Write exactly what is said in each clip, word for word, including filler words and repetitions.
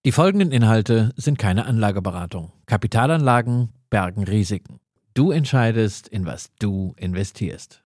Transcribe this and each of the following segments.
Die folgenden Inhalte sind keine Anlageberatung. Kapitalanlagen bergen Risiken. Du entscheidest, in was du investierst.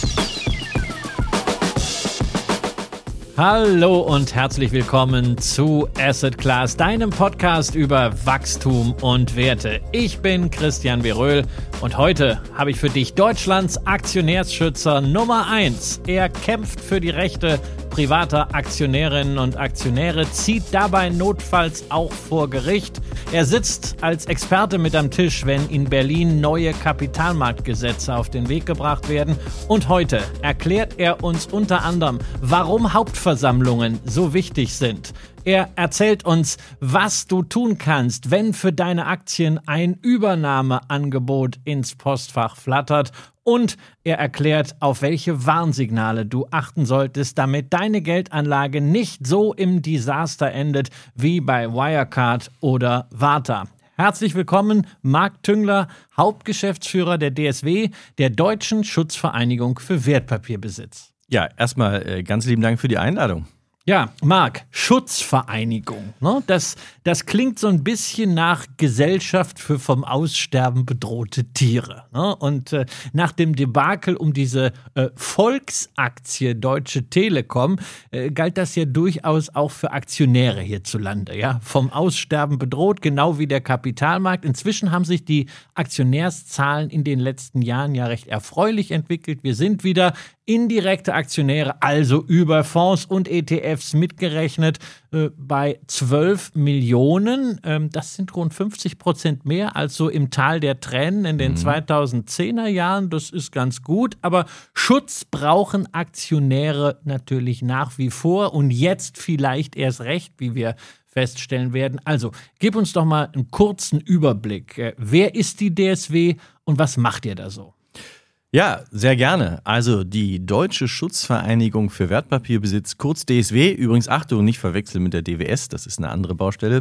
Hallo und herzlich willkommen zu Asset Class, deinem Podcast über Wachstum und Werte. Ich bin Christian Beröhl und heute habe ich für dich Deutschlands Aktionärsschützer Nummer eins. Er kämpft für die Rechte privater Aktionärinnen und Aktionäre, zieht dabei notfalls auch vor Gericht. Er sitzt als Experte mit am Tisch, wenn in Berlin neue Kapitalmarktgesetze auf den Weg gebracht werden. Und heute erklärt er uns unter anderem, warum Hauptversammlungen so wichtig sind. Er erzählt uns, was du tun kannst, wenn für deine Aktien ein Übernahmeangebot ins Postfach flattert. Und er erklärt, auf welche Warnsignale du achten solltest, damit deine Geldanlage nicht so im Desaster endet wie bei Wirecard oder Warta. Herzlich willkommen, Marc Tüngler, Hauptgeschäftsführer der D S W, der Deutschen Schutzvereinigung für Wertpapierbesitz. Ja, erstmal äh, ganz lieben Dank für die Einladung. Ja, Marc, Schutzvereinigung, ne? Das, das klingt so ein bisschen nach Gesellschaft für vom Aussterben bedrohte Tiere. Ne? Und äh, nach dem Debakel um diese äh, Volksaktie Deutsche Telekom äh, galt das ja durchaus auch für Aktionäre hierzulande. Ja? Vom Aussterben bedroht, genau wie der Kapitalmarkt. Inzwischen haben sich die Aktionärszahlen in den letzten Jahren ja recht erfreulich entwickelt. Wir sind wieder indirekte Aktionäre, also über Fonds und E T Fs mitgerechnet, äh, bei zwölf Millionen. Ähm, das sind rund fünfzig Prozent mehr als so im Tal der Tränen in den mhm. zweitausendzehner Jahren. Das ist ganz gut, aber Schutz brauchen Aktionäre natürlich nach wie vor und jetzt vielleicht erst recht, wie wir feststellen werden. Also, gib uns doch mal einen kurzen Überblick. Äh, wer ist die D S W und was macht ihr da so? Ja, sehr gerne. Also die Deutsche Schutzvereinigung für Wertpapierbesitz, kurz D S W, übrigens Achtung, nicht verwechseln mit der D W S, das ist eine andere Baustelle.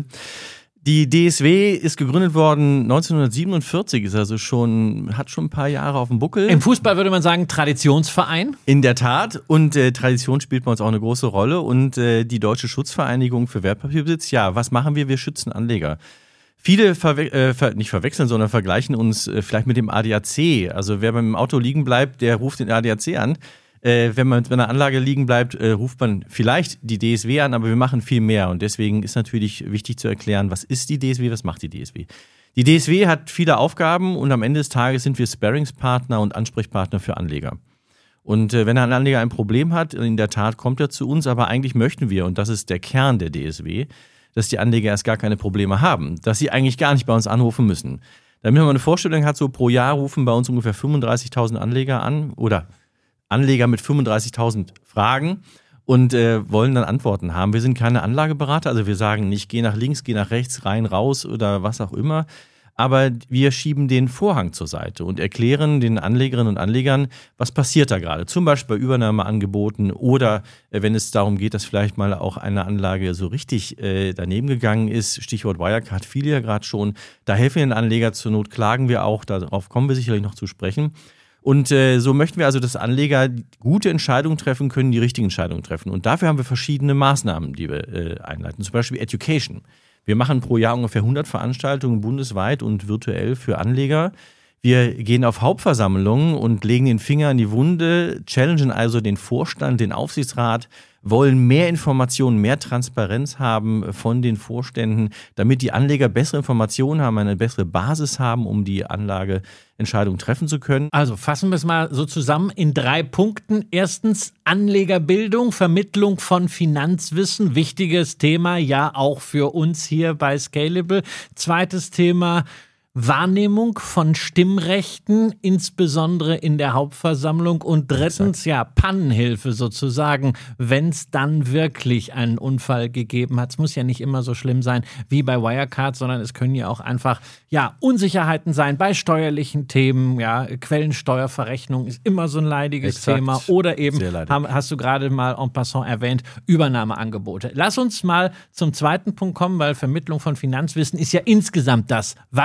Die D S W ist gegründet worden neunzehnhundertsiebenundvierzig, ist also schon, hat schon ein paar Jahre auf dem Buckel. Im Fußball würde man sagen Traditionsverein. In der Tat, und äh, Tradition spielt bei uns auch eine große Rolle. Und äh, die Deutsche Schutzvereinigung für Wertpapierbesitz, ja, was machen wir? Wir schützen Anleger. Viele verwe- äh, ver- nicht verwechseln, sondern vergleichen uns äh, vielleicht mit dem A D A C. Also wer beim Auto liegen bleibt, der ruft den A D A C an. Äh, wenn man mit einer Anlage liegen bleibt, äh, ruft man vielleicht die D S W an, aber wir machen viel mehr. Und deswegen ist natürlich wichtig zu erklären, was ist die D S W, was macht die D S W? Die D S W hat viele Aufgaben und am Ende des Tages sind wir Sparringspartner und Ansprechpartner für Anleger. Und äh, wenn ein Anleger ein Problem hat, in der Tat kommt er zu uns, aber eigentlich möchten wir, und das ist der Kern der D S W, dass die Anleger erst gar keine Probleme haben, dass sie eigentlich gar nicht bei uns anrufen müssen. Damit man eine Vorstellung hat, so pro Jahr rufen bei uns ungefähr fünfunddreißigtausend Anleger an oder Anleger mit fünfunddreißigtausend Fragen und äh, wollen dann Antworten haben. Wir sind keine Anlageberater, also wir sagen nicht, geh nach links, geh nach rechts, rein, raus oder was auch immer. Aber wir schieben den Vorhang zur Seite und erklären den Anlegerinnen und Anlegern, was passiert da gerade. Zum Beispiel bei Übernahmeangeboten oder äh, wenn es darum geht, dass vielleicht mal auch eine Anlage so richtig äh, daneben gegangen ist. Stichwort Wirecard fiel ja gerade schon. Da helfen wir den Anleger, zur Not klagen wir auch. Darauf kommen wir sicherlich noch zu sprechen. Und äh, so möchten wir also, dass Anleger gute Entscheidungen treffen können, die richtigen Entscheidungen treffen. Und dafür haben wir verschiedene Maßnahmen, die wir äh, einleiten. Zum Beispiel Education. Wir machen pro Jahr ungefähr hundert Veranstaltungen bundesweit und virtuell für Anleger. Wir gehen auf Hauptversammlungen und legen den Finger in die Wunde, challengen also den Vorstand, den Aufsichtsrat, wollen mehr Informationen, mehr Transparenz haben von den Vorständen, damit die Anleger bessere Informationen haben, eine bessere Basis haben, um die Anlageentscheidung treffen zu können. Also fassen wir es mal so zusammen in drei Punkten. Erstens Anlegerbildung, Vermittlung von Finanzwissen, wichtiges Thema, ja auch für uns hier bei Scalable. Zweites Thema Wahrnehmung von Stimmrechten, insbesondere in der Hauptversammlung. Und drittens, ja, Pannenhilfe sozusagen, wenn es dann wirklich einen Unfall gegeben hat. Es muss ja nicht immer so schlimm sein wie bei Wirecard, sondern es können ja auch einfach, ja, Unsicherheiten sein bei steuerlichen Themen. Ja, Quellensteuerverrechnung ist immer so ein leidiges Exakt. Thema. Oder eben, haben, hast du gerade mal en passant erwähnt, Übernahmeangebote. Lass uns mal zum zweiten Punkt kommen, weil Vermittlung von Finanzwissen ist ja insgesamt das, was wir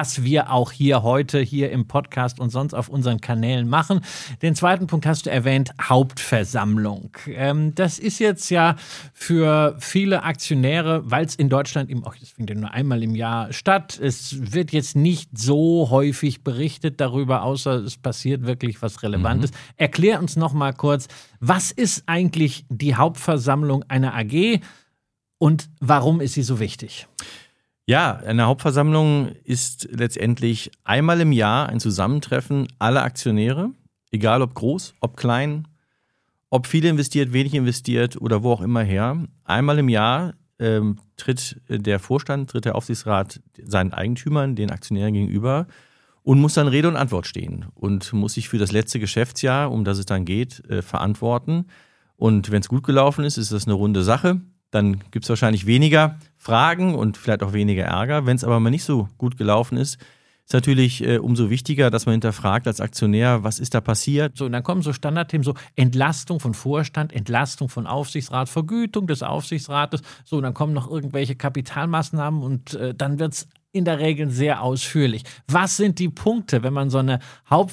wir auch hier heute, hier im Podcast und sonst auf unseren Kanälen machen. Den zweiten Punkt hast du erwähnt, Hauptversammlung. Ähm, das ist jetzt ja für viele Aktionäre, weil es in Deutschland eben auch, das findet nur einmal im Jahr statt. Es wird jetzt nicht so häufig berichtet darüber, außer es passiert wirklich was Relevantes. Mhm. Erklär uns noch mal kurz, was ist eigentlich die Hauptversammlung einer A G und warum ist sie so wichtig? Ja, eine Hauptversammlung ist letztendlich einmal im Jahr ein Zusammentreffen aller Aktionäre, egal ob groß, ob klein, ob viel investiert, wenig investiert oder wo auch immer her. Einmal im Jahr ähm, tritt der Vorstand, tritt der Aufsichtsrat seinen Eigentümern, den Aktionären gegenüber und muss dann Rede und Antwort stehen und muss sich für das letzte Geschäftsjahr, um das es dann geht, äh, verantworten. Und wenn es gut gelaufen ist, ist das eine runde Sache. Dann gibt es wahrscheinlich weniger Fragen und vielleicht auch weniger Ärger. Wenn es aber mal nicht so gut gelaufen ist, ist natürlich äh, umso wichtiger, dass man hinterfragt als Aktionär, was ist da passiert. So, und dann kommen so Standardthemen, so Entlastung von Vorstand, Entlastung von Aufsichtsrat, Vergütung des Aufsichtsrates. So, und dann kommen noch irgendwelche Kapitalmaßnahmen und äh, dann wird es in der Regel sehr ausführlich. Was sind die Punkte, wenn man so eine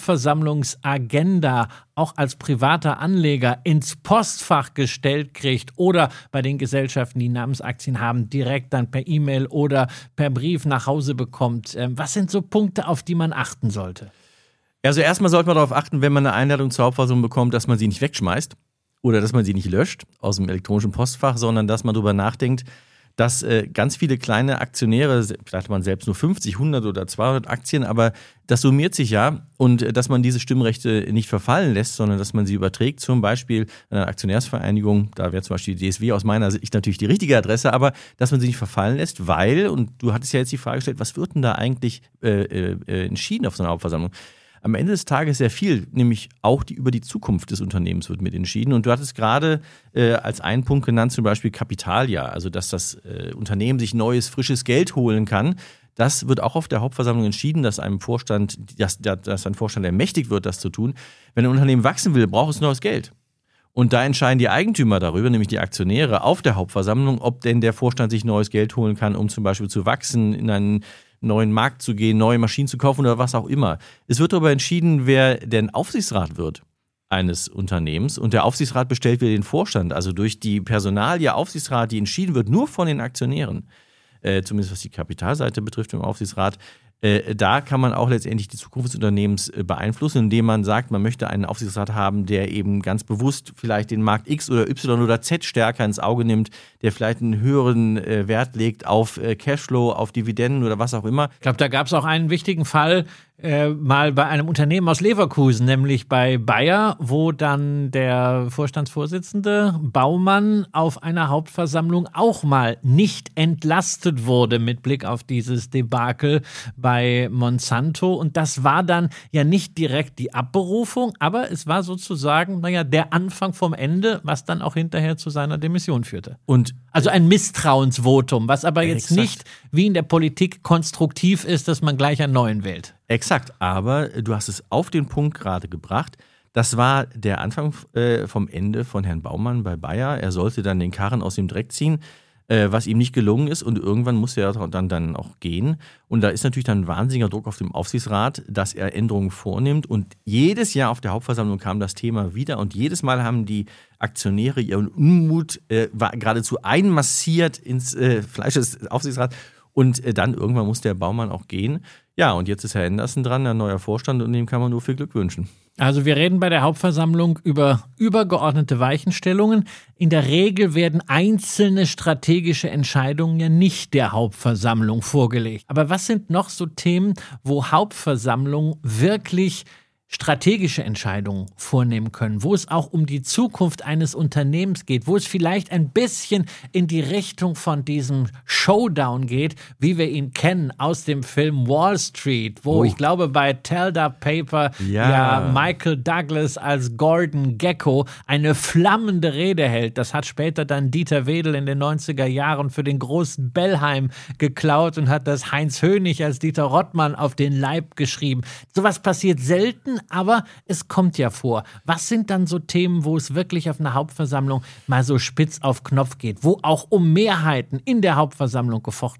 Hauptversammlungsagenda auch als privater Anleger ins Postfach gestellt kriegt oder bei den Gesellschaften, die Namensaktien haben, direkt dann per E-Mail oder per Brief nach Hause bekommt? Was sind so Punkte, auf die man achten sollte? Also erstmal sollte man darauf achten, wenn man eine Einladung zur Hauptversammlung bekommt, dass man sie nicht wegschmeißt oder dass man sie nicht löscht aus dem elektronischen Postfach, sondern dass man darüber nachdenkt, dass äh, ganz viele kleine Aktionäre, vielleicht hat man selbst nur fünfzig, hundert oder zweihundert Aktien, aber das summiert sich ja und äh, dass man diese Stimmrechte nicht verfallen lässt, sondern dass man sie überträgt, zum Beispiel an eine Aktionärsvereinigung, da wäre zum Beispiel die D S W aus meiner Sicht natürlich die richtige Adresse, aber dass man sie nicht verfallen lässt, weil, und du hattest ja jetzt die Frage gestellt, was wird denn da eigentlich äh, äh, entschieden auf so einer Hauptversammlung? Am Ende des Tages sehr viel, nämlich auch die, über die Zukunft des Unternehmens wird mit entschieden. Und du hattest gerade äh, als einen Punkt genannt, zum Beispiel Kapitaljahr, also dass das äh, Unternehmen sich neues, frisches Geld holen kann. Das wird auch auf der Hauptversammlung entschieden, dass einem Vorstand, dass, dass ein Vorstand ermächtigt wird, das zu tun. Wenn ein Unternehmen wachsen will, braucht es neues Geld. Und da entscheiden die Eigentümer darüber, nämlich die Aktionäre auf der Hauptversammlung, ob denn der Vorstand sich neues Geld holen kann, um zum Beispiel zu wachsen, in einen neuen Markt zu gehen, neue Maschinen zu kaufen oder was auch immer. Es wird darüber entschieden, wer denn Aufsichtsrat wird eines Unternehmens. Und der Aufsichtsrat bestellt wieder den Vorstand. Also durch die Personalie Aufsichtsrat, die entschieden wird, nur von den Aktionären, äh, zumindest was die Kapitalseite betrifft im Aufsichtsrat, äh, da kann man auch letztendlich die Zukunft des Unternehmens äh, beeinflussen, indem man sagt, man möchte einen Aufsichtsrat haben, der eben ganz bewusst vielleicht den Markt X oder Y oder Z stärker ins Auge nimmt, der vielleicht einen höheren äh, Wert legt auf äh, Cashflow, auf Dividenden oder was auch immer. Ich glaube, da gab es auch einen wichtigen Fall, Äh, mal bei einem Unternehmen aus Leverkusen, nämlich bei Bayer, wo dann der Vorstandsvorsitzende Baumann auf einer Hauptversammlung auch mal nicht entlastet wurde mit Blick auf dieses Debakel bei Monsanto. Und das war dann ja nicht direkt die Abberufung, aber es war sozusagen, naja, der Anfang vom Ende, was dann auch hinterher zu seiner Demission führte. Und also ein Misstrauensvotum, was aber jetzt exakt. nicht wie in der Politik konstruktiv ist, dass man gleich einen neuen wählt. Exakt, aber du hast es auf den Punkt gerade gebracht. Das war der Anfang äh, vom Ende von Herrn Baumann bei Bayer. Er sollte dann den Karren aus dem Dreck ziehen, äh, was ihm nicht gelungen ist. Und irgendwann musste er dann, dann auch gehen. Und da ist natürlich dann ein wahnsinniger Druck auf dem Aufsichtsrat, dass er Änderungen vornimmt. Und jedes Jahr auf der Hauptversammlung kam das Thema wieder. Und jedes Mal haben die Aktionäre ihren Unmut äh, war geradezu einmassiert ins äh, Fleisch des Aufsichtsrats. Und äh, dann irgendwann muss der Baumann auch gehen. Ja, und jetzt ist Herr Henderson dran, ein neuer Vorstand, und dem kann man nur viel Glück wünschen. Also wir reden bei der Hauptversammlung über übergeordnete Weichenstellungen. In der Regel werden einzelne strategische Entscheidungen ja nicht der Hauptversammlung vorgelegt. Aber was sind noch so Themen, wo Hauptversammlungen wirklich strategische Entscheidungen vornehmen können, wo es auch um die Zukunft eines Unternehmens geht, wo es vielleicht ein bisschen in die Richtung von diesem Showdown geht, wie wir ihn kennen aus dem Film Wall Street, wo oh. ich glaube bei Tell That Paper ja. ja Michael Douglas als Gordon Gekko eine flammende Rede hält. Das hat später dann Dieter Wedel in den neunziger Jahren für den großen Bellheim geklaut und hat das Heinz Hönig als Dieter Rottmann auf den Leib geschrieben. Sowas passiert selten, aber es kommt ja vor. Was sind dann so Themen, wo es wirklich auf einer Hauptversammlung mal so spitz auf Knopf geht, wo auch um Mehrheiten in der Hauptversammlung gefochten wird?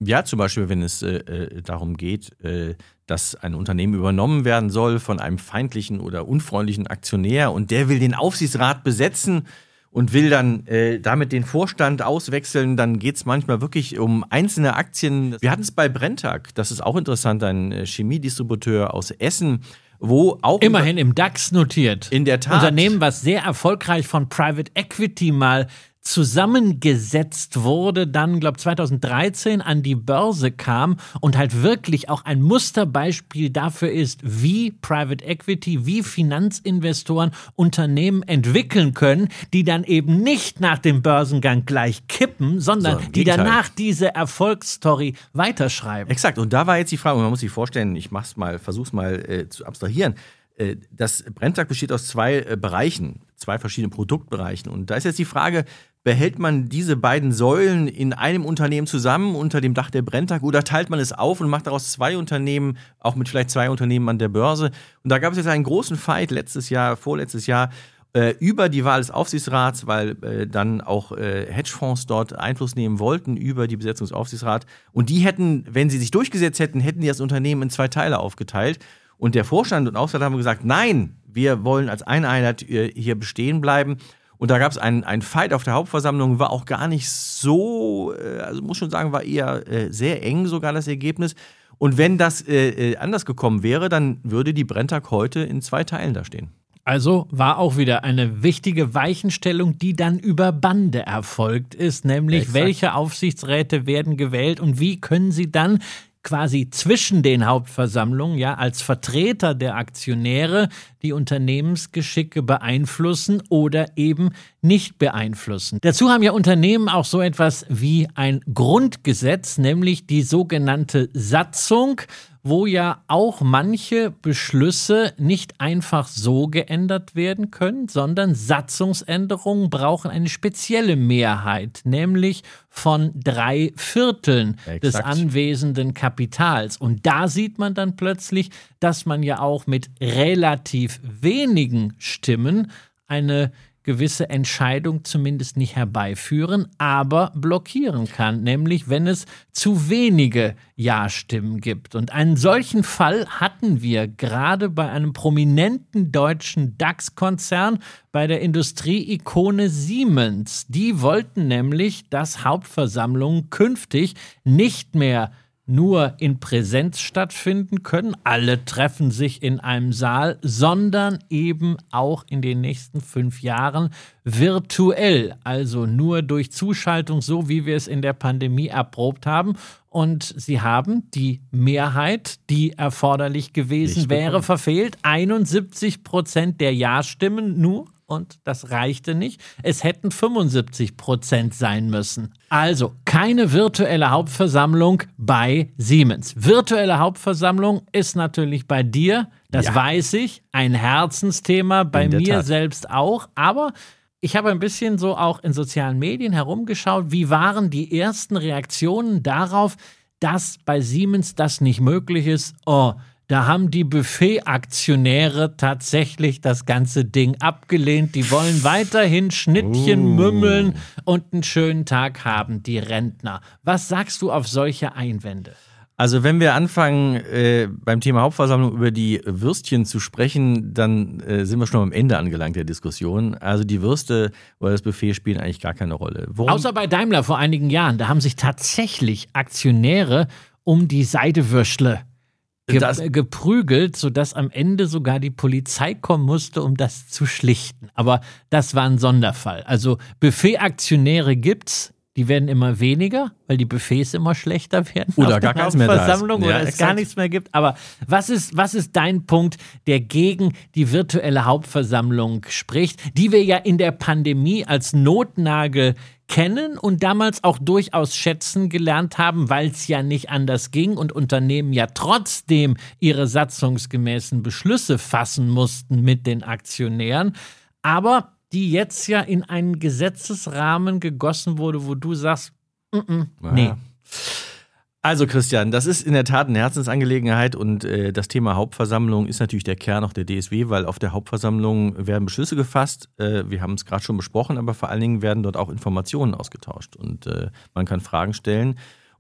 Ja, zum Beispiel, wenn es äh, darum geht, äh, dass ein Unternehmen übernommen werden soll von einem feindlichen oder unfreundlichen Aktionär und der will den Aufsichtsrat besetzen und will dann äh, damit den Vorstand auswechseln, dann geht es manchmal wirklich um einzelne Aktien. Wir hatten es bei Brenntag, das ist auch interessant, ein äh, Chemiedistributeur aus Essen, wo auch immerhin im DAX notiert. In der Tat. Unternehmen, was sehr erfolgreich von Private Equity mal zusammengesetzt wurde, dann, glaube ich, zweitausenddreizehn an die Börse kam und halt wirklich auch ein Musterbeispiel dafür ist, wie Private Equity, wie Finanzinvestoren Unternehmen entwickeln können, die dann eben nicht nach dem Börsengang gleich kippen, sondern so, die danach diese Erfolgsstory weiterschreiben. Exakt, und da war jetzt die Frage, man muss sich vorstellen, ich mach's mal, versuch's mal äh, zu abstrahieren. Äh, das Brenntag besteht aus zwei äh, Bereichen, zwei verschiedenen Produktbereichen. Und da ist jetzt die Frage, behält man diese beiden Säulen in einem Unternehmen zusammen unter dem Dach der Brenntag oder teilt man es auf und macht daraus zwei Unternehmen, auch mit vielleicht zwei Unternehmen an der Börse? Und da gab es jetzt einen großen Fight letztes Jahr, vorletztes Jahr, äh, über die Wahl des Aufsichtsrats, weil äh, dann auch äh, Hedgefonds dort Einfluss nehmen wollten über die Besetzung des Aufsichtsrats. Und die hätten, wenn sie sich durchgesetzt hätten, hätten die das Unternehmen in zwei Teile aufgeteilt. Und der Vorstand und Aufsichtsrat haben gesagt, nein, wir wollen als eine Einheit äh, hier bestehen bleiben. Und da gab es einen, einen Fight auf der Hauptversammlung, war auch gar nicht so, also muss schon sagen, war eher äh, sehr eng sogar das Ergebnis. Und wenn das äh, anders gekommen wäre, dann würde die Brenntag heute in zwei Teilen da stehen. Also war auch wieder eine wichtige Weichenstellung, die dann über Bande erfolgt ist, nämlich Exakt. Welche Aufsichtsräte werden gewählt und wie können sie dann quasi zwischen den Hauptversammlungen, ja, als Vertreter der Aktionäre die Unternehmensgeschicke beeinflussen oder eben nicht beeinflussen. Dazu haben ja Unternehmen auch so etwas wie ein Grundgesetz, nämlich die sogenannte Satzung, wo ja auch manche Beschlüsse nicht einfach so geändert werden können, sondern Satzungsänderungen brauchen eine spezielle Mehrheit, nämlich von drei Vierteln Exakt. des anwesenden Kapitals. Und da sieht man dann plötzlich, dass man ja auch mit relativ wenigen Stimmen eine gewisse Entscheidung zumindest nicht herbeiführen, aber blockieren kann, nämlich wenn es zu wenige Ja-Stimmen gibt. Und einen solchen Fall hatten wir gerade bei einem prominenten deutschen DAX-Konzern, bei der Industrieikone Siemens. Die wollten nämlich, dass Hauptversammlungen künftig nicht mehr nur in Präsenz stattfinden können, alle treffen sich in einem Saal, sondern eben auch in den nächsten fünf Jahren virtuell, also nur durch Zuschaltung, so wie wir es in der Pandemie erprobt haben. Und sie haben die Mehrheit, die erforderlich gewesen wäre, verfehlt. einundsiebzig Prozent der Ja-Stimmen nur. Und das reichte nicht. Es hätten fünfundsiebzig Prozent sein müssen. Also keine virtuelle Hauptversammlung bei Siemens. Virtuelle Hauptversammlung ist natürlich bei dir, das ja. weiß ich, ein Herzensthema, bei mir Tat. selbst auch. Aber ich habe ein bisschen so auch in sozialen Medien herumgeschaut. Wie waren die ersten Reaktionen darauf, dass bei Siemens das nicht möglich ist? Oh, da haben die Buffet-Aktionäre tatsächlich das ganze Ding abgelehnt. Die wollen weiterhin Schnittchen uh. mümmeln und einen schönen Tag haben, die Rentner. Was sagst du auf solche Einwände? Also wenn wir anfangen, äh, beim Thema Hauptversammlung über die Würstchen zu sprechen, dann äh, sind wir schon am Ende angelangt der Diskussion. Also die Würste oder das Buffet spielen eigentlich gar keine Rolle. Worum? Außer bei Daimler vor einigen Jahren. Da haben sich tatsächlich Aktionäre um die Seidewürstle Ge- das geprügelt, sodass am Ende sogar die Polizei kommen musste, um das zu schlichten. Aber das war ein Sonderfall. Also Buffet-Aktionäre gibt's, die werden immer weniger, weil die Buffets immer schlechter werden. Oder gar keins mehr da ist. Oder ja, es exakt. gar nichts mehr gibt. Aber was ist, was ist dein Punkt, der gegen die virtuelle Hauptversammlung spricht, die wir ja in der Pandemie als Notnagel kennen und damals auch durchaus schätzen gelernt haben, weil es ja nicht anders ging und Unternehmen ja trotzdem ihre satzungsgemäßen Beschlüsse fassen mussten mit den Aktionären, aber die jetzt ja in einen Gesetzesrahmen gegossen wurde, wo du sagst, mm-mm, nee. Ja. Also Christian, das ist in der Tat eine Herzensangelegenheit und äh, das Thema Hauptversammlung ist natürlich der Kern auch der D S W, weil auf der Hauptversammlung werden Beschlüsse gefasst, äh, wir haben es gerade schon besprochen, aber vor allen Dingen werden dort auch Informationen ausgetauscht und äh, man kann Fragen stellen.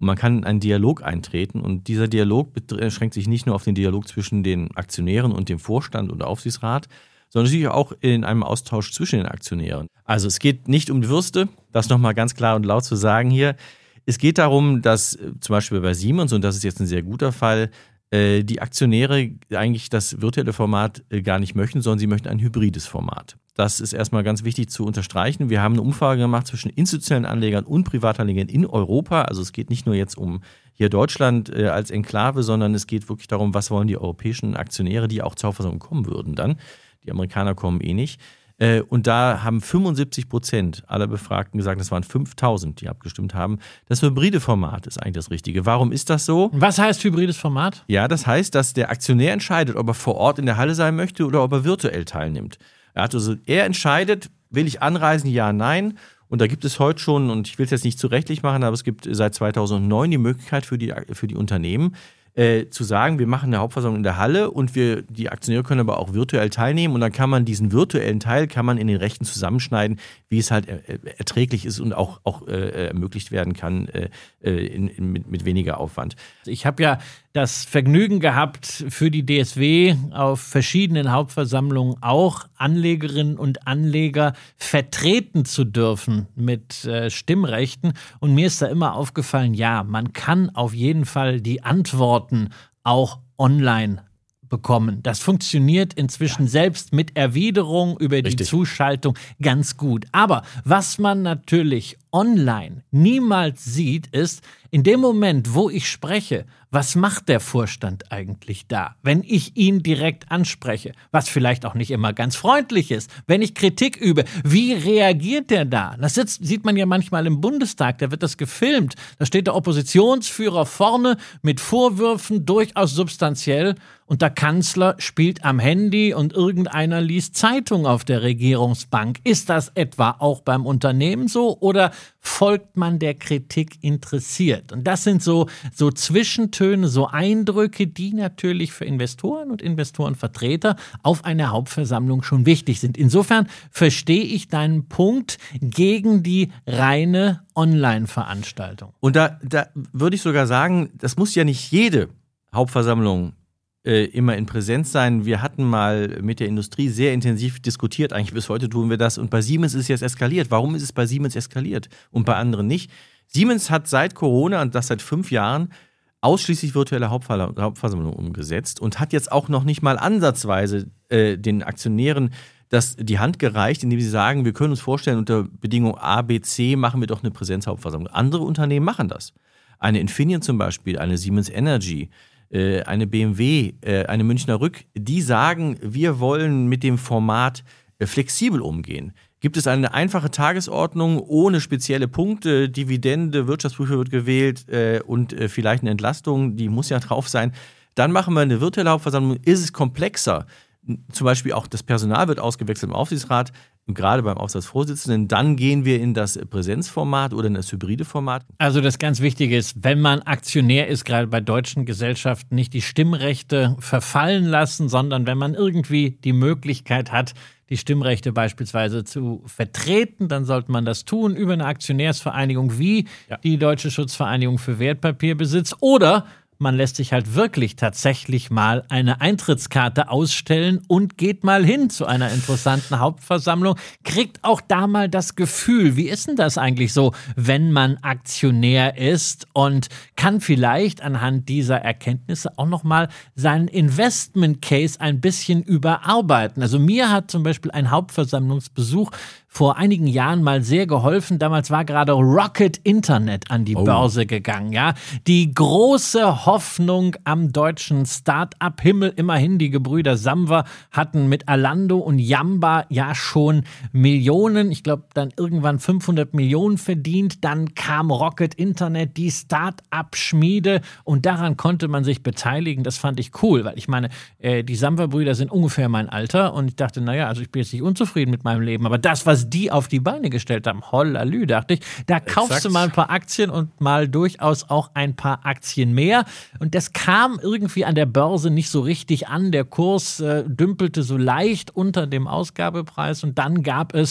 und man kann in einen Dialog eintreten und dieser Dialog beschränkt sich nicht nur auf den Dialog zwischen den Aktionären und dem Vorstand und Aufsichtsrat, sondern natürlich auch in einem Austausch zwischen den Aktionären. Also es geht nicht um die Würste, das nochmal ganz klar und laut zu sagen hier. Es geht darum, dass zum Beispiel bei Siemens, und das ist jetzt ein sehr guter Fall, die Aktionäre eigentlich das virtuelle Format gar nicht möchten, sondern sie möchten ein hybrides Format. Das ist erstmal ganz wichtig zu unterstreichen. Wir haben eine Umfrage gemacht zwischen institutionellen Anlegern und Privatanlegern in Europa. Also es geht nicht nur jetzt um hier Deutschland als Enklave, sondern es geht wirklich darum, was wollen die europäischen Aktionäre, die auch zur Hauptversammlung kommen würden dann. Die Amerikaner kommen eh nicht. Und da haben fünfundsiebzig Prozent aller Befragten gesagt, das waren fünftausend, die abgestimmt haben, das hybride Format ist eigentlich das Richtige. Warum ist das so? Was heißt hybrides Format? Ja, das heißt, dass der Aktionär entscheidet, ob er vor Ort in der Halle sein möchte oder ob er virtuell teilnimmt. Er, hat also, er entscheidet, will ich anreisen, ja, nein. Und da gibt es heute schon, und ich will es jetzt nicht zu rechtlich machen, aber es gibt seit zweitausendneun die Möglichkeit für die, für die Unternehmen, Äh, zu sagen, wir machen eine Hauptversammlung in der Halle und wir, die Aktionäre können aber auch virtuell teilnehmen und dann kann man diesen virtuellen Teil kann man in den Rechten zusammenschneiden, wie es halt er, erträglich ist und auch, auch äh, ermöglicht werden kann äh, in, in, mit, mit weniger Aufwand. Ich habe ja das Vergnügen gehabt, für die D S W auf verschiedenen Hauptversammlungen auch Anlegerinnen und Anleger vertreten zu dürfen mit äh, Stimmrechten. Und mir ist da immer aufgefallen, ja, man kann auf jeden Fall die Antworten auch online bekommen. Das funktioniert inzwischen ja. selbst mit Erwiderung über die Richtig. Zuschaltung ganz gut. Aber was man natürlich online niemals sieht, ist, in dem Moment, wo ich spreche, was macht der Vorstand eigentlich da? Wenn ich ihn direkt anspreche, was vielleicht auch nicht immer ganz freundlich ist, wenn ich Kritik übe, wie reagiert der da? Das sitzt, sieht man ja manchmal im Bundestag, da wird das gefilmt. Da steht der Oppositionsführer vorne mit Vorwürfen, durchaus substanziell, und der Kanzler spielt am Handy und irgendeiner liest Zeitung auf der Regierungsbank. Ist das etwa auch beim Unternehmen so oder folgt man der Kritik interessiert? Und das sind so, so Zwischentöne, so Eindrücke, die natürlich für Investoren und Investorenvertreter auf einer Hauptversammlung schon wichtig sind. Insofern verstehe ich deinen Punkt gegen die reine Online-Veranstaltung. Und da, da würde ich sogar sagen, das muss ja nicht jede Hauptversammlung äh, immer in Präsenz sein. Wir hatten mal mit der Industrie sehr intensiv diskutiert, eigentlich bis heute tun wir das, und bei Siemens ist es jetzt eskaliert. Warum ist es bei Siemens eskaliert und bei anderen nicht? Siemens hat seit Corona, und das seit fünf Jahren, ausschließlich virtuelle Hauptversammlungen umgesetzt und hat jetzt auch noch nicht mal ansatzweise äh, den Aktionären das die Hand gereicht, indem sie sagen, wir können uns vorstellen, unter Bedingung A, B, C machen wir doch eine Präsenzhauptversammlung. Andere Unternehmen machen das. Eine Infineon zum Beispiel, eine Siemens Energy, äh, eine B M W, äh, eine Münchner Rück, die sagen, wir wollen mit dem Format äh, flexibel umgehen. Gibt es eine einfache Tagesordnung ohne spezielle Punkte, Dividende, Wirtschaftsprüfer wird gewählt äh, und äh, vielleicht eine Entlastung, die muss ja drauf sein. Dann machen wir eine virtuelle Hauptversammlung, ist es komplexer. Zum Beispiel auch das Personal wird ausgewechselt im Aufsichtsrat, gerade beim Aufsichtsvorsitzenden. Dann gehen wir in das Präsenzformat oder in das hybride Format. Also das ganz Wichtige ist, wenn man Aktionär ist, gerade bei deutschen Gesellschaften, nicht die Stimmrechte verfallen lassen, sondern wenn man irgendwie die Möglichkeit hat, die Stimmrechte beispielsweise zu vertreten, dann sollte man das tun über eine Aktionärsvereinigung wie ja. die Deutsche Schutzvereinigung für Wertpapierbesitz, oder man lässt sich halt wirklich tatsächlich mal eine Eintrittskarte ausstellen und geht mal hin zu einer interessanten Hauptversammlung, kriegt auch da mal das Gefühl, wie ist denn das eigentlich so, wenn man Aktionär ist, und kann vielleicht anhand dieser Erkenntnisse auch nochmal seinen Investment Case ein bisschen überarbeiten. Also mir hat zum Beispiel ein Hauptversammlungsbesuch vor einigen Jahren mal sehr geholfen. Damals war gerade Rocket Internet an die oh. Börse gegangen. Ja, die große Hoffnung am deutschen Start-up-Himmel. Immerhin, die Gebrüder Samwer hatten mit Alando und Yamba ja schon Millionen, ich glaube dann irgendwann fünfhundert Millionen verdient. Dann kam Rocket Internet, die Start-up-Schmiede, und daran konnte man sich beteiligen. Das fand ich cool, weil ich meine, äh, die Samwer-Brüder sind ungefähr mein Alter, und ich dachte, naja, also ich bin jetzt nicht unzufrieden mit meinem Leben, aber das, was die auf die Beine gestellt haben, hollalü, dachte ich, da kaufst Exakt. du mal ein paar Aktien und mal durchaus auch ein paar Aktien mehr. Und das kam irgendwie an der Börse nicht so richtig an. Der Kurs äh, dümpelte so leicht unter dem Ausgabepreis, und dann gab es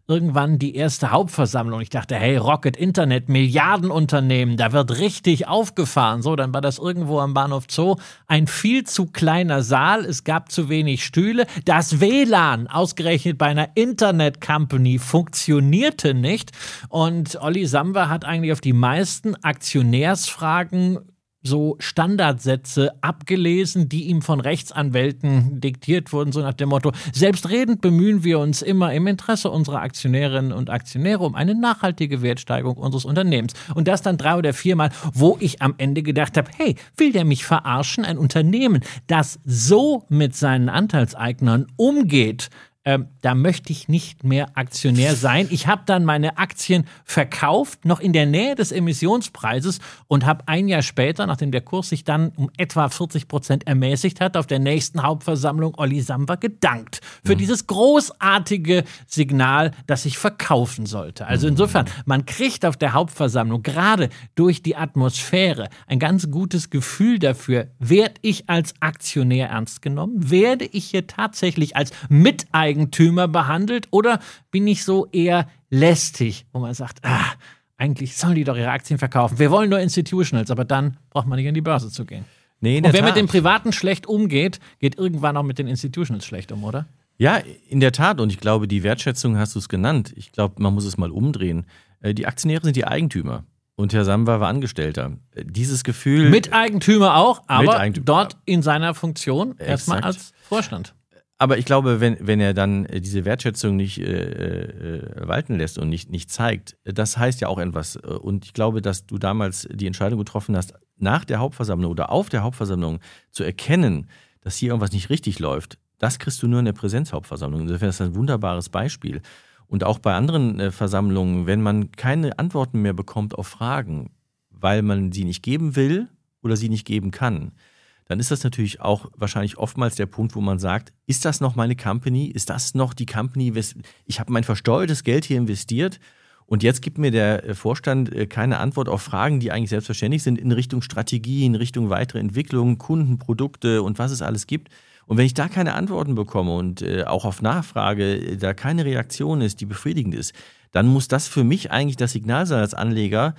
irgendwann die erste Hauptversammlung. Ich dachte, hey, Rocket Internet, Milliardenunternehmen, da wird richtig aufgefahren. So, dann war das irgendwo am Bahnhof Zoo ein viel zu kleiner Saal. Es gab zu wenig Stühle. Das W L A N, ausgerechnet bei einer Internet-Company, funktionierte nicht. Und Olli Samba hat eigentlich auf die meisten Aktionärsfragen so Standardsätze abgelesen, die ihm von Rechtsanwälten diktiert wurden, so nach dem Motto, selbstredend bemühen wir uns immer im Interesse unserer Aktionärinnen und Aktionäre um eine nachhaltige Wertsteigerung unseres Unternehmens. Und das dann drei oder viermal, wo ich am Ende gedacht habe, hey, will der mich verarschen? Ein Unternehmen, das so mit seinen Anteilseignern umgeht, Ähm, da möchte ich nicht mehr Aktionär sein. Ich habe dann meine Aktien verkauft, noch in der Nähe des Emissionspreises und habe ein Jahr später, nachdem der Kurs sich dann um etwa vierzig Prozent ermäßigt hat, auf der nächsten Hauptversammlung Olli Samba gedankt für mhm. dieses großartige Signal, das ich verkaufen sollte. Also insofern, man kriegt auf der Hauptversammlung gerade durch die Atmosphäre ein ganz gutes Gefühl dafür, werde ich als Aktionär ernst genommen? Werde ich hier tatsächlich als Miteigentümer behandelt oder bin ich so eher lästig, wo man sagt, ah, eigentlich sollen die doch ihre Aktien verkaufen. Wir wollen nur Institutionals, aber dann braucht man nicht an die Börse zu gehen. Nee, in der Und wer Tat. mit dem Privaten schlecht umgeht, geht irgendwann auch mit den Institutionals schlecht um, oder? Ja, in der Tat. Und ich glaube, die Wertschätzung hast du es genannt. Ich glaube, man muss es mal umdrehen. Die Aktionäre sind die Eigentümer. Und Herr Samba war Angestellter. Dieses Gefühl... Miteigentümer auch, aber Miteigentümer. dort in seiner Funktion erstmal als Vorstand. Aber ich glaube, wenn, wenn er dann diese Wertschätzung nicht äh, äh, walten lässt und nicht, nicht zeigt, das heißt ja auch etwas. Und ich glaube, dass du damals die Entscheidung getroffen hast, nach der Hauptversammlung oder auf der Hauptversammlung zu erkennen, dass hier irgendwas nicht richtig läuft, das kriegst du nur in der Präsenzhauptversammlung. Insofern ist das ein wunderbares Beispiel. Und auch bei anderen äh, Versammlungen, wenn man keine Antworten mehr bekommt auf Fragen, weil man sie nicht geben will oder sie nicht geben kann, dann ist das natürlich auch wahrscheinlich oftmals der Punkt, wo man sagt, ist das noch meine Company? Ist das noch die Company? Ich habe mein versteuertes Geld hier investiert und jetzt gibt mir der Vorstand keine Antwort auf Fragen, die eigentlich selbstverständlich sind, in Richtung Strategie, in Richtung weitere Entwicklung, Kunden, Produkte und was es alles gibt. Und wenn ich da keine Antworten bekomme und auch auf Nachfrage da keine Reaktion ist, die befriedigend ist, dann muss das für mich eigentlich das Signal sein als Anleger,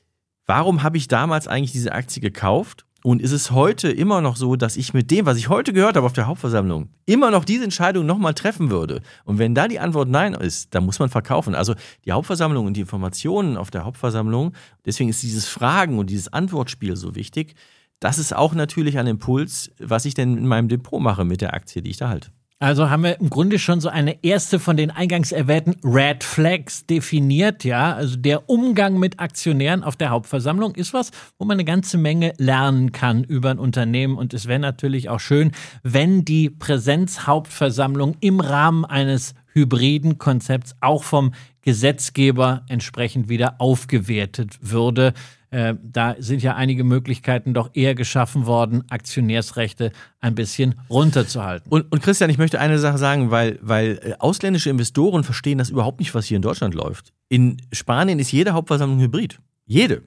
warum habe ich damals eigentlich diese Aktie gekauft? Und ist es heute immer noch so, dass ich mit dem, was ich heute gehört habe auf der Hauptversammlung, immer noch diese Entscheidung nochmal treffen würde? Und wenn da die Antwort Nein ist, dann muss man verkaufen. Also die Hauptversammlung und die Informationen auf der Hauptversammlung, deswegen ist dieses Fragen- und dieses Antwortspiel so wichtig. Das ist auch natürlich ein Impuls, was ich denn in meinem Depot mache mit der Aktie, die ich da halte. Also haben wir im Grunde schon so eine erste von den eingangs erwähnten Red Flags definiert, ja. Also der Umgang mit Aktionären auf der Hauptversammlung ist was, wo man eine ganze Menge lernen kann über ein Unternehmen. Und es wäre natürlich auch schön, wenn die Präsenzhauptversammlung im Rahmen eines hybriden Konzepts auch vom Gesetzgeber entsprechend wieder aufgewertet würde. Äh, da sind ja einige Möglichkeiten doch eher geschaffen worden, Aktionärsrechte ein bisschen runterzuhalten. Und, und Christian, ich möchte eine Sache sagen, weil, weil ausländische Investoren verstehen das überhaupt nicht, was hier in Deutschland läuft. In Spanien ist jede Hauptversammlung hybrid. Jede.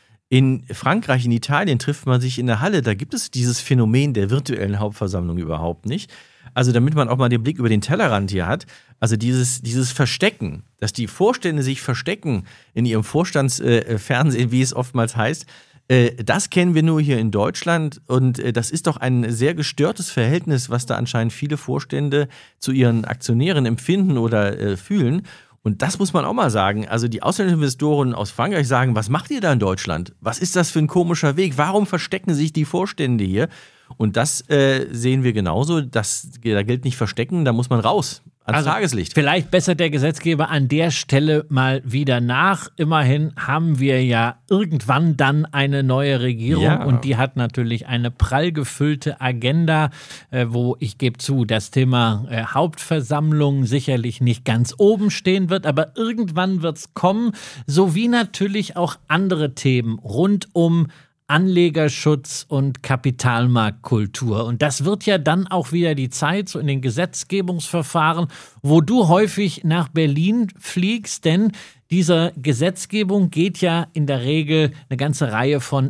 In Frankreich, in Italien trifft man sich in der Halle. Da gibt es dieses Phänomen der virtuellen Hauptversammlung überhaupt nicht. Also damit man auch mal den Blick über den Tellerrand hier hat, also dieses, dieses Verstecken, dass die Vorstände sich verstecken in ihrem Vorstandsfernsehen, äh, wie es oftmals heißt, äh, das kennen wir nur hier in Deutschland und äh, das ist doch ein sehr gestörtes Verhältnis, was da anscheinend viele Vorstände zu ihren Aktionären empfinden oder äh, fühlen. Und das muss man auch mal sagen. Also die ausländischen Investoren aus Frankreich sagen, was macht ihr da in Deutschland? Was ist das für ein komischer Weg? Warum verstecken sich die Vorstände hier? Und das äh, sehen wir genauso. Das, da gilt nicht verstecken, da muss man raus ans also Tageslicht. Vielleicht bessert der Gesetzgeber an der Stelle mal wieder nach. Immerhin haben wir ja irgendwann dann eine neue Regierung ja. Und die hat natürlich eine prall gefüllte Agenda, äh, wo ich gebe zu, das Thema äh, Hauptversammlung sicherlich nicht ganz oben stehen wird, aber irgendwann wird es kommen, sowie natürlich auch andere Themen rund um Anlegerschutz und Kapitalmarktkultur. Und das wird ja dann auch wieder die Zeit, so in den Gesetzgebungsverfahren, wo du häufig nach Berlin fliegst, denn Dieser Gesetzgebung geht ja in der Regel eine ganze Reihe von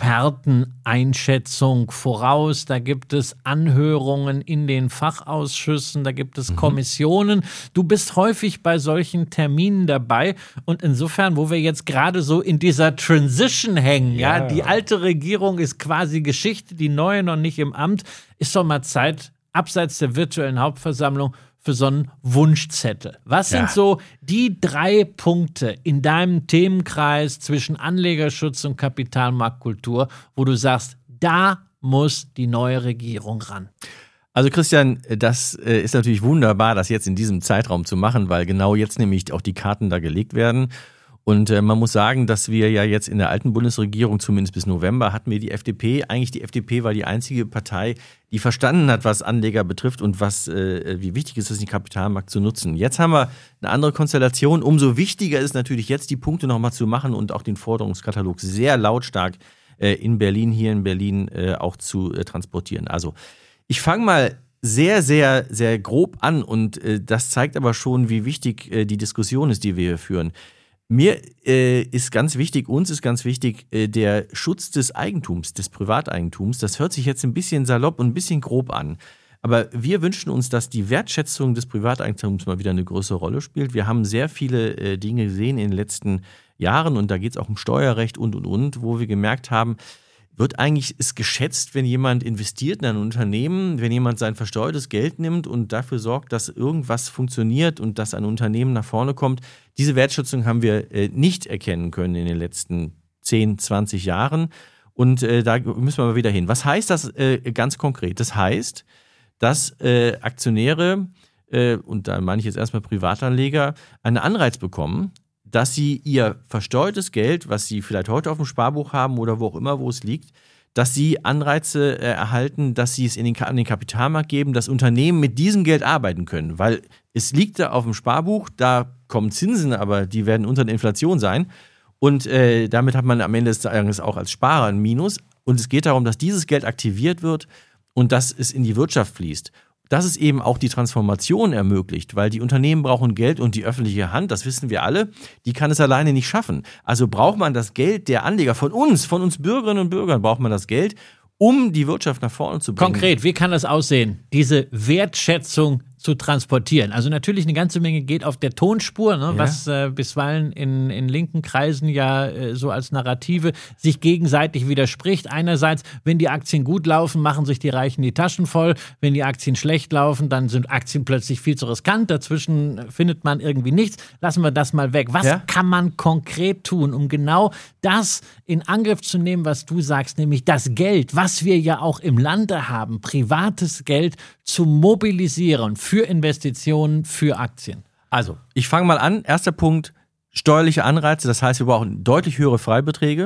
Experteneinschätzung voraus. Da gibt es Anhörungen in den Fachausschüssen, da gibt es mhm. Kommissionen. Du bist häufig bei solchen Terminen dabei und insofern, wo wir jetzt gerade so in dieser Transition hängen, ja, ja die alte Regierung ist quasi Geschichte, die neue noch nicht im Amt, ist doch mal Zeit, abseits der virtuellen Hauptversammlung, für so einen Wunschzettel. Was ja. sind so die drei Punkte in deinem Themenkreis zwischen Anlegerschutz und Kapitalmarktkultur, wo du sagst, da muss die neue Regierung ran? Also Christian, das ist natürlich wunderbar, das jetzt in diesem Zeitraum zu machen, weil genau jetzt nämlich auch die Karten da gelegt werden. Und äh, man muss sagen, dass wir ja jetzt in der alten Bundesregierung, zumindest bis November, hatten wir die F D P. Eigentlich die F D P war die einzige Partei, die verstanden hat, was Anleger betrifft und was, äh, wie wichtig ist es, den Kapitalmarkt zu nutzen. Jetzt haben wir eine andere Konstellation. Umso wichtiger ist natürlich jetzt, die Punkte nochmal zu machen und auch den Forderungskatalog sehr lautstark äh, in Berlin, hier in Berlin äh, auch zu äh, transportieren. Also ich fange mal sehr, sehr, sehr grob an und äh, das zeigt aber schon, wie wichtig äh, die Diskussion ist, die wir hier führen. Mir äh, ist ganz wichtig, uns ist ganz wichtig, äh, der Schutz des Eigentums, des Privateigentums. Das hört sich jetzt ein bisschen salopp und ein bisschen grob an. Aber wir wünschen uns, dass die Wertschätzung des Privateigentums mal wieder eine größere Rolle spielt. Wir haben sehr viele äh, Dinge gesehen in den letzten Jahren und da geht es auch um Steuerrecht und, und, und, wo wir gemerkt haben, wird eigentlich ist geschätzt, wenn jemand investiert in ein Unternehmen, wenn jemand sein versteuertes Geld nimmt und dafür sorgt, dass irgendwas funktioniert und dass ein Unternehmen nach vorne kommt. Diese Wertschätzung haben wir äh, nicht erkennen können in den letzten zehn, zwanzig Jahren. Und äh, da müssen wir mal wieder hin. Was heißt das äh, ganz konkret? Das heißt, dass äh, Aktionäre, äh, und da meine ich jetzt erstmal Privatanleger, einen Anreiz bekommen, dass sie ihr versteuertes Geld, was sie vielleicht heute auf dem Sparbuch haben oder wo auch immer, wo es liegt, dass sie Anreize äh, erhalten, dass sie es in den, an den Kapitalmarkt geben, dass Unternehmen mit diesem Geld arbeiten können. Weil es liegt da auf dem Sparbuch, da kommen Zinsen, aber die werden unter der Inflation sein. Und äh, damit hat man am Ende des Tages auch als Sparer ein Minus. Und es geht darum, dass dieses Geld aktiviert wird und dass es in die Wirtschaft fließt. Dass es eben auch die Transformation ermöglicht, weil die Unternehmen brauchen Geld und die öffentliche Hand, das wissen wir alle, die kann es alleine nicht schaffen. Also braucht man das Geld der Anleger, von uns, von uns Bürgerinnen und Bürgern braucht man das Geld, um die Wirtschaft nach vorne zu bringen. Konkret, wie kann das aussehen, diese Wertschätzung zu transportieren? Also natürlich eine ganze Menge geht auf der Tonspur, ne, ja. was äh, bisweilen in, in linken Kreisen ja äh, so als Narrative sich gegenseitig widerspricht. Einerseits, wenn die Aktien gut laufen, machen sich die Reichen die Taschen voll. Wenn die Aktien schlecht laufen, dann sind Aktien plötzlich viel zu riskant. Dazwischen findet man irgendwie nichts. Lassen wir das mal weg. Was ja? kann man konkret tun, um genau das in Angriff zu nehmen, was du sagst, nämlich das Geld, was wir ja auch im Lande haben, privates Geld zu mobilisieren für Investitionen, für Aktien? Also, ich fange mal an. Erster Punkt, steuerliche Anreize. Das heißt, wir brauchen deutlich höhere Freibeträge.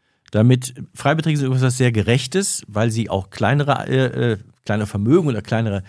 Damit Freibeträge sind etwas sehr Gerechtes, weil sie auch kleinere, äh, kleinere Vermögen oder kleinere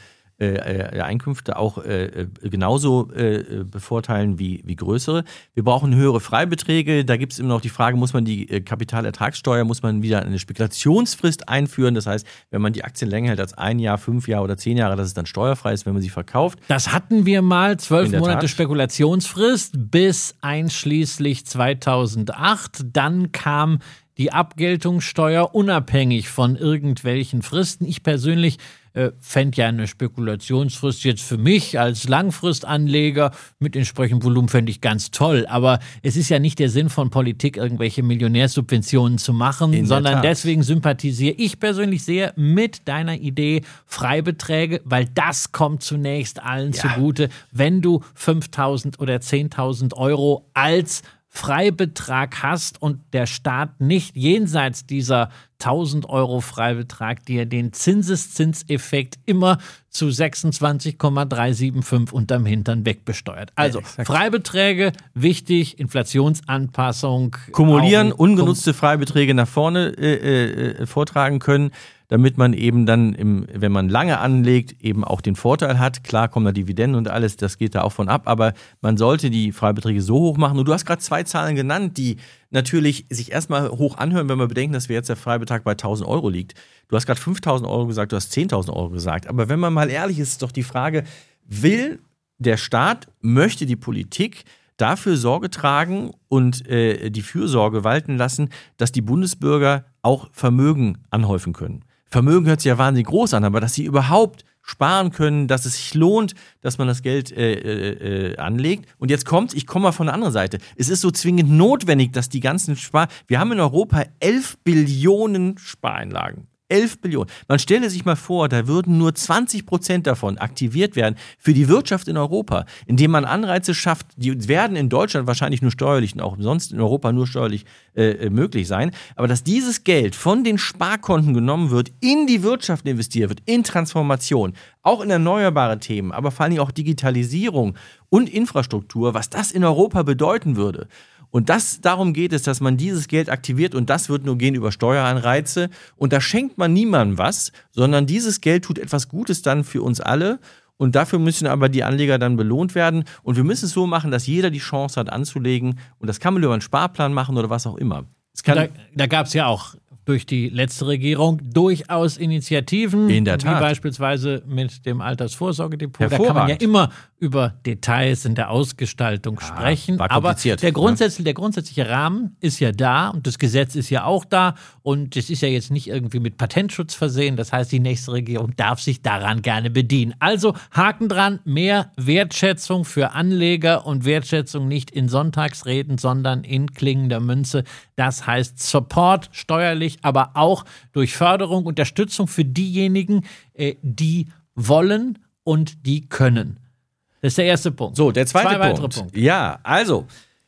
äh, Einkünfte auch äh, genauso äh, bevorteilen wie, wie größere. Wir brauchen höhere Freibeträge. Da gibt es immer noch die Frage, muss man die äh, Kapitalertragssteuer, muss man wieder eine Spekulationsfrist einführen? Das heißt, wenn man die Aktien länger hält als ein Jahr, fünf Jahre oder zehn Jahre, dass es dann steuerfrei ist, wenn man sie verkauft. Das hatten wir mal, zwölf Monate Tat. Spekulationsfrist bis einschließlich zweitausendacht. Dann kam die Abgeltungssteuer unabhängig von irgendwelchen Fristen. Ich persönlich äh, fände ja eine Spekulationsfrist jetzt für mich als Langfristanleger mit entsprechendem Volumen fände ich ganz toll. Aber es ist ja nicht der Sinn von Politik, irgendwelche Millionärsubventionen zu machen, sondern deswegen sympathisiere ich persönlich sehr mit deiner Idee Freibeträge, weil das kommt zunächst allen ja. zugute, wenn du fünftausend oder zehntausend Euro als Freibetrag hast und der Staat nicht jenseits dieser tausend Euro Freibetrag dir den Zinseszinseffekt immer zu sechsundzwanzig Komma dreihundertfünfundsiebzig unterm Hintern wegbesteuert. Also ja, Freibeträge, wichtig, Inflationsanpassung. Kumulieren, ungenutzte Freibeträge nach vorne äh, äh, vortragen können, damit man eben dann, im, wenn man lange anlegt, eben auch den Vorteil hat. Klar kommen da Dividenden und alles, das geht da auch von ab, aber man sollte die Freibeträge so hoch machen. Und du hast gerade zwei Zahlen genannt, die natürlich sich erstmal hoch anhören, wenn wir bedenken, dass wir jetzt der Freibetrag bei tausend Euro liegt. Du hast gerade fünftausend Euro gesagt, du hast zehntausend Euro gesagt. Aber wenn man mal ehrlich ist, ist doch die Frage, will der Staat, möchte die Politik, dafür Sorge tragen und äh, die Fürsorge walten lassen, dass die Bundesbürger auch Vermögen anhäufen können. Vermögen hört sich ja wahnsinnig groß an, aber dass sie überhaupt sparen können, dass es sich lohnt, dass man das Geld äh, äh, anlegt. Und jetzt kommt, ich komme mal von der anderen Seite, es ist so zwingend notwendig, dass die ganzen Spar... Wir haben in Europa elf Billionen Spareinlagen. elf Billionen. Man stelle sich mal vor, da würden nur zwanzig Prozent davon aktiviert werden für die Wirtschaft in Europa, indem man Anreize schafft, die werden in Deutschland wahrscheinlich nur steuerlich und auch sonst in Europa nur steuerlich äh, möglich sein, aber dass dieses Geld von den Sparkonten genommen wird, in die Wirtschaft investiert wird, in Transformation, auch in erneuerbare Themen, aber vor allem auch Digitalisierung und Infrastruktur, was das in Europa bedeuten würde. Und das, darum geht es, dass man dieses Geld aktiviert und das wird nur gehen über Steueranreize und da schenkt man niemandem was, sondern dieses Geld tut etwas Gutes dann für uns alle und dafür müssen aber die Anleger dann belohnt werden und wir müssen es so machen, dass jeder die Chance hat anzulegen und das kann man über einen Sparplan machen oder was auch immer. Es kann da da gab es ja auch durch die letzte Regierung durchaus Initiativen, in der Tat. Wie beispielsweise mit dem Altersvorsorgedepot. Da kann man ja immer über Details in der Ausgestaltung ja, sprechen. Aber der, grundsätzlich, der grundsätzliche Rahmen ist ja da und das Gesetz ist ja auch da und es ist ja jetzt nicht irgendwie mit Patentschutz versehen. Das heißt, die nächste Regierung darf sich daran gerne bedienen. Also Haken dran, mehr Wertschätzung für Anleger und Wertschätzung nicht in Sonntagsreden, sondern in klingender Münze. Das heißt Support steuerlich, aber auch durch Förderung, Unterstützung für diejenigen, die wollen und die können. Das ist der erste Punkt. So, der zweite Zwei weitere Punkt. Punkte. Ja, also,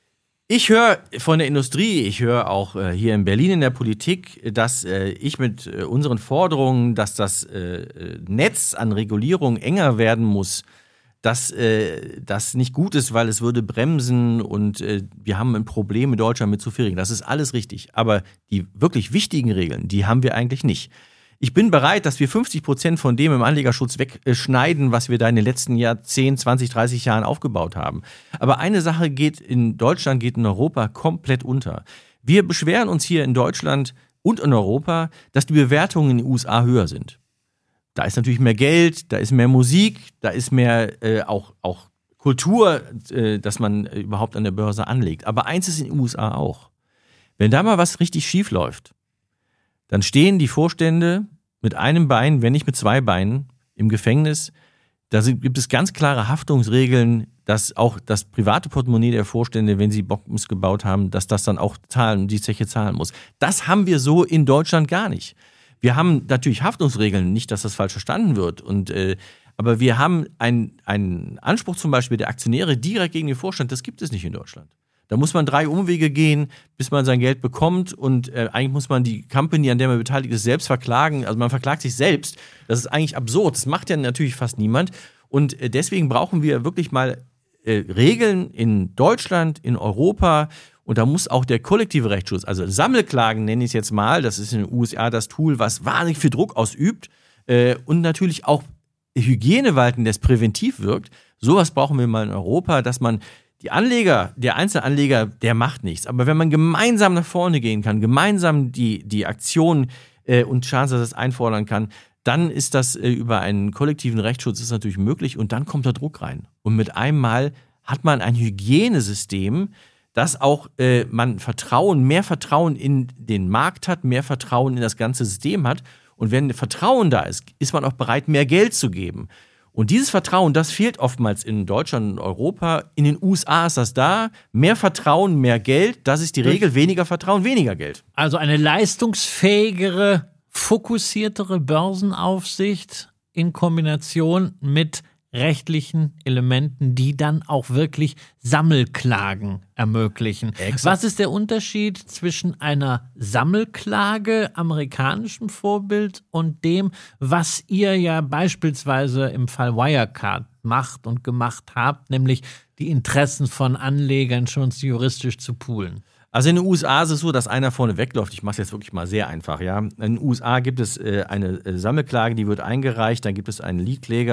ich höre von der Industrie, ich höre auch äh, hier in Berlin in der Politik, dass äh, ich mit äh, unseren Forderungen, dass das äh, Netz an Regulierung enger werden muss, dass äh, das nicht gut ist, weil es würde bremsen und äh, wir haben ein Problem in Deutschland mit zu viel Regeln. Das ist alles richtig. Aber die wirklich wichtigen Regeln, die haben wir eigentlich nicht. Ich bin bereit, dass wir fünfzig Prozent von dem im Anlegerschutz wegschneiden, was wir da in den letzten Jahr zehn, zwanzig, dreißig Jahren aufgebaut haben. Aber eine Sache geht in Deutschland, geht in Europa komplett unter. Wir beschweren uns hier in Deutschland und in Europa, dass die Bewertungen in den U S A höher sind. Da ist natürlich mehr Geld, da ist mehr Musik, da ist mehr äh, auch, auch Kultur, äh, dass man äh, überhaupt an der Börse anlegt. Aber eins ist in den U S A auch. Wenn da mal was richtig schief läuft, dann stehen die Vorstände mit einem Bein, wenn nicht mit zwei Beinen, im Gefängnis. Da sind, gibt es ganz klare Haftungsregeln, dass auch das private Portemonnaie der Vorstände, wenn sie Bockmist gebaut haben, dass das dann auch zahlen, die Zeche zahlen muss. Das haben wir so in Deutschland gar nicht. Wir haben natürlich Haftungsregeln, nicht, dass das falsch verstanden wird. Und, äh, aber wir haben einen Anspruch zum Beispiel der Aktionäre direkt gegen den Vorstand, das gibt es nicht in Deutschland. Da muss man drei Umwege gehen, bis man sein Geld bekommt und äh, eigentlich muss man die Company, an der man beteiligt ist, selbst verklagen. Also man verklagt sich selbst. Das ist eigentlich absurd. Das macht ja natürlich fast niemand. Und äh, deswegen brauchen wir wirklich mal äh, Regeln in Deutschland, in Europa. Und da muss auch der kollektive Rechtsschutz, also Sammelklagen nenne ich es jetzt mal, das ist in den U S A das Tool, was wahnsinnig viel Druck ausübt äh, und natürlich auch Hygiene walten, das präventiv wirkt. Sowas brauchen wir mal in Europa, dass man die Anleger, der Einzelanleger, der macht nichts. Aber wenn man gemeinsam nach vorne gehen kann, gemeinsam die, die Aktion äh, und Schadensersatz einfordern kann, dann ist das äh, über einen kollektiven Rechtsschutz ist natürlich möglich und dann kommt der Druck rein. Und mit einem Mal hat man ein Hygienesystem, dass auch äh, man Vertrauen, mehr Vertrauen in den Markt hat, mehr Vertrauen in das ganze System hat. Und wenn Vertrauen da ist, ist man auch bereit, mehr Geld zu geben. Und dieses Vertrauen, das fehlt oftmals in Deutschland und Europa. In den U S A ist das da. Mehr Vertrauen, mehr Geld. Das ist die Regel. Weniger Vertrauen, weniger Geld. Also eine leistungsfähigere, fokussiertere Börsenaufsicht in Kombination mit rechtlichen Elementen, die dann auch wirklich Sammelklagen ermöglichen. Exakt. Was ist der Unterschied zwischen einer Sammelklage, amerikanischem Vorbild, und dem, was ihr ja beispielsweise im Fall Wirecard macht und gemacht habt, nämlich die Interessen von Anlegern schon juristisch zu poolen? Also in den U S A ist es so, dass einer vorne wegläuft. Ich mache es jetzt wirklich mal sehr einfach. Ja. In den U S A gibt es äh, eine äh, Sammelklage, die wird eingereicht. Dann gibt es einen Leadkläger,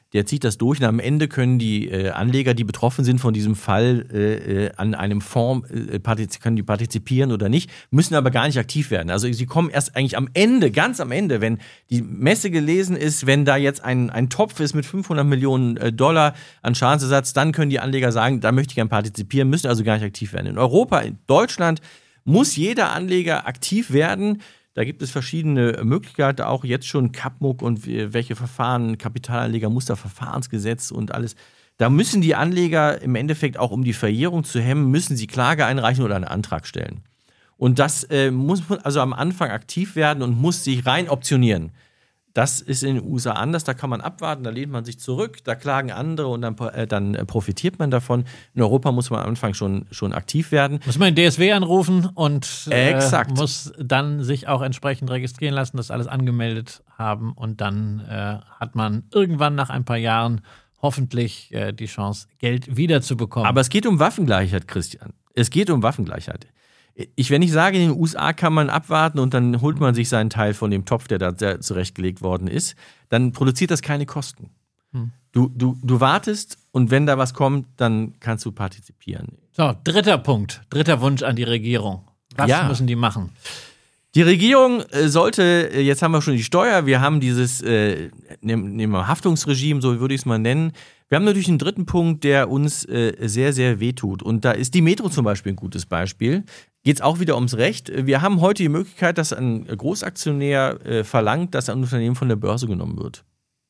der zieht das durch und am Ende können die äh, Anleger, die betroffen sind von diesem Fall, äh, an einem Fonds, äh, partiz- können die partizipieren oder nicht, müssen aber gar nicht aktiv werden. Also sie kommen erst eigentlich am Ende, ganz am Ende, wenn die Messe gelesen ist, wenn da jetzt ein, ein Topf ist mit fünfhundert Millionen Dollar an Schadensersatz, dann können die Anleger sagen, da möchte ich gerne partizipieren, müssen also gar nicht aktiv werden. In Europa, in Deutschland muss jeder Anleger aktiv werden. Da gibt es verschiedene Möglichkeiten, auch jetzt schon Capmuc und welche Verfahren, Kapitalanlegermusterverfahrensgesetz und alles. Da müssen die Anleger im Endeffekt auch, um die Verjährung zu hemmen, müssen sie Klage einreichen oder einen Antrag stellen. Und das äh, muss also am Anfang aktiv werden und muss sich rein optionieren. Das ist in den U S A anders, da kann man abwarten, da lehnt man sich zurück, da klagen andere und dann, äh, dann profitiert man davon. In Europa muss man am Anfang schon, schon aktiv werden. Muss man den D S W anrufen und äh, Exakt. muss dann sich auch entsprechend registrieren lassen, das alles angemeldet haben und dann äh, hat man irgendwann nach ein paar Jahren hoffentlich äh, die Chance, Geld wiederzubekommen. Aber es geht um Waffengleichheit, Christian. Es geht um Waffengleichheit. Ich, wenn ich sage, in den U S A kann man abwarten und dann holt man sich seinen Teil von dem Topf, der da der zurechtgelegt worden ist, dann produziert das keine Kosten. Hm. Du, du, du wartest und wenn da was kommt, dann kannst du partizipieren. So, dritter Punkt, dritter Wunsch an die Regierung. Was ja. müssen die machen? Die Regierung sollte, jetzt haben wir schon die Steuer, wir haben dieses äh, nehmen wir Haftungsregime, so würde ich es mal nennen. Wir haben natürlich einen dritten Punkt, der uns äh, sehr, sehr wehtut. Und da ist die Metro zum Beispiel ein gutes Beispiel. Geht es auch wieder ums Recht. Wir haben heute die Möglichkeit, dass ein Großaktionär äh, verlangt, dass ein Unternehmen von der Börse genommen wird.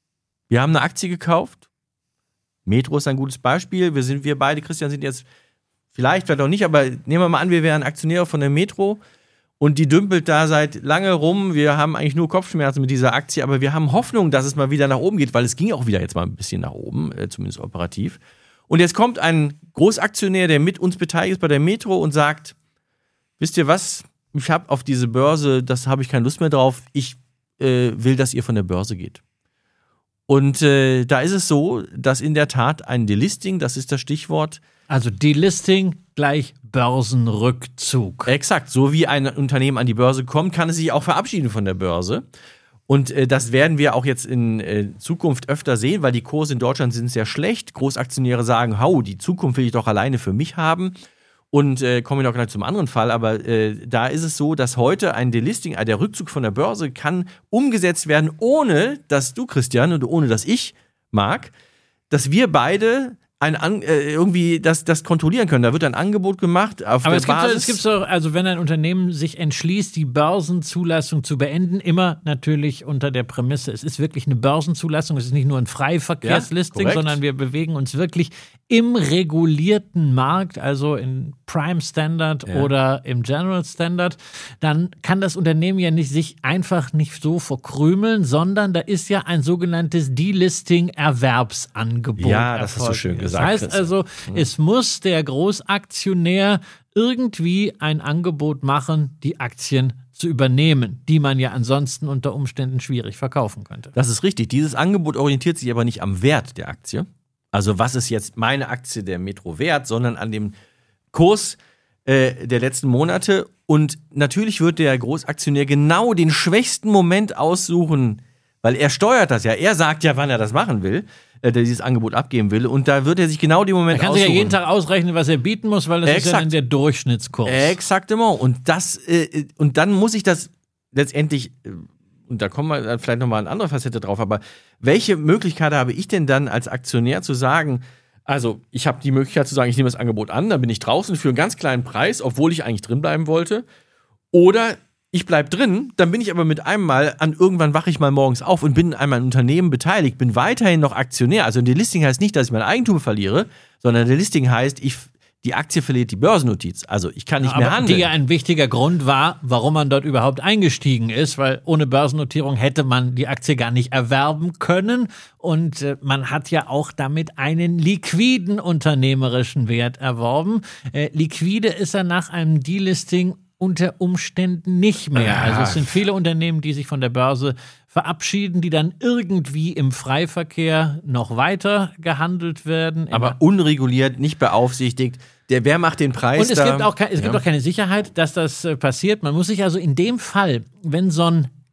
Wir haben eine Aktie gekauft. Metro ist ein gutes Beispiel. Wir, sind, wir beide, Christian, sind jetzt vielleicht, vielleicht auch nicht, aber nehmen wir mal an, wir wären Aktionäre von der Metro. Und die dümpelt da seit lange rum. Wir haben eigentlich nur Kopfschmerzen mit dieser Aktie, aber wir haben Hoffnung, dass es mal wieder nach oben geht, weil es ging auch wieder jetzt mal ein bisschen nach oben, äh, zumindest operativ. Und jetzt kommt ein Großaktionär, der mit uns beteiligt ist bei der Metro und sagt, wisst ihr was, ich habe auf diese Börse, das habe ich keine Lust mehr drauf, ich äh, will, dass ihr von der Börse geht. Und äh, da ist es so, dass in der Tat ein Delisting, das ist das Stichwort. Also Delisting gleich Börsenrückzug. Exakt, so wie ein Unternehmen an die Börse kommt, kann es sich auch verabschieden von der Börse. Und äh, das werden wir auch jetzt in äh, Zukunft öfter sehen, weil die Kurse in Deutschland sind sehr schlecht. Großaktionäre sagen, hau, die Zukunft will ich doch alleine für mich haben. Und äh, kommen wir noch gleich zum anderen Fall, aber äh, da ist es so, dass heute ein Delisting, äh, der Rückzug von der Börse kann umgesetzt werden, ohne dass du, Christian, und ohne dass ich, Marc, dass wir beide ein An- äh, irgendwie das, das kontrollieren können. Da wird ein Angebot gemacht auf Aber der es gibt, Basis. so, es gibt so, also wenn ein Unternehmen sich entschließt, die Börsenzulassung zu beenden, immer natürlich unter der Prämisse, es ist wirklich eine Börsenzulassung, es ist nicht nur ein Freiverkehrslisting, ja, sondern wir bewegen uns wirklich im regulierten Markt, also in Prime Standard ja. oder im General Standard, dann kann das Unternehmen ja nicht sich einfach nicht so verkrümeln, sondern da ist ja ein sogenanntes Delisting-Erwerbsangebot. Ja, das hast du schön gesagt. Das heißt also, es muss der Großaktionär irgendwie ein Angebot machen, die Aktien zu übernehmen, die man ja ansonsten unter Umständen schwierig verkaufen könnte. Das ist richtig. Dieses Angebot orientiert sich aber nicht am Wert der Aktie. Also was ist jetzt meine Aktie der Metro wert, sondern an dem Kurs äh, der letzten Monate. Und natürlich wird der Großaktionär genau den schwächsten Moment aussuchen, weil er steuert das ja. Er sagt ja, wann er das machen will, äh, der dieses Angebot abgeben will. Und da wird er sich genau den Moment aussuchen. Er kann sich ja jeden Tag ausrechnen, was er bieten muss, weil das Exakt. ist ja dann der Durchschnittskurs. Exaktement. Und das äh, und dann muss ich das letztendlich, äh, und da kommen wir vielleicht nochmal eine andere Facette drauf, aber welche Möglichkeit habe ich denn dann als Aktionär zu sagen, also ich habe die Möglichkeit zu sagen, ich nehme das Angebot an, dann bin ich draußen für einen ganz kleinen Preis, obwohl ich eigentlich drin bleiben wollte. Oder ich bleibe drin, dann bin ich aber mit einem Mal an, irgendwann wache ich mal morgens auf und bin in einem Unternehmen beteiligt, bin weiterhin noch Aktionär. Also ein Delisting heißt nicht, dass ich mein Eigentum verliere, sondern ein Delisting heißt, ich, die Aktie verliert die Börsennotiz. Also ich kann nicht ja, mehr aber handeln. Die ja ein wichtiger Grund war, warum man dort überhaupt eingestiegen ist, weil ohne Börsennotierung hätte man die Aktie gar nicht erwerben können. Und äh, man hat ja auch damit einen liquiden unternehmerischen Wert erworben. Äh, liquide ist er nach einem Delisting unter Umständen nicht mehr. Also es sind viele Unternehmen, die sich von der Börse verabschieden, die dann irgendwie im Freiverkehr noch weiter gehandelt werden. Aber unreguliert, nicht beaufsichtigt. Der, wer macht den Preis? Und es da? gibt auch, es gibt ja. auch keine Sicherheit, dass das äh, passiert. Man muss sich also in dem Fall, wenn so ein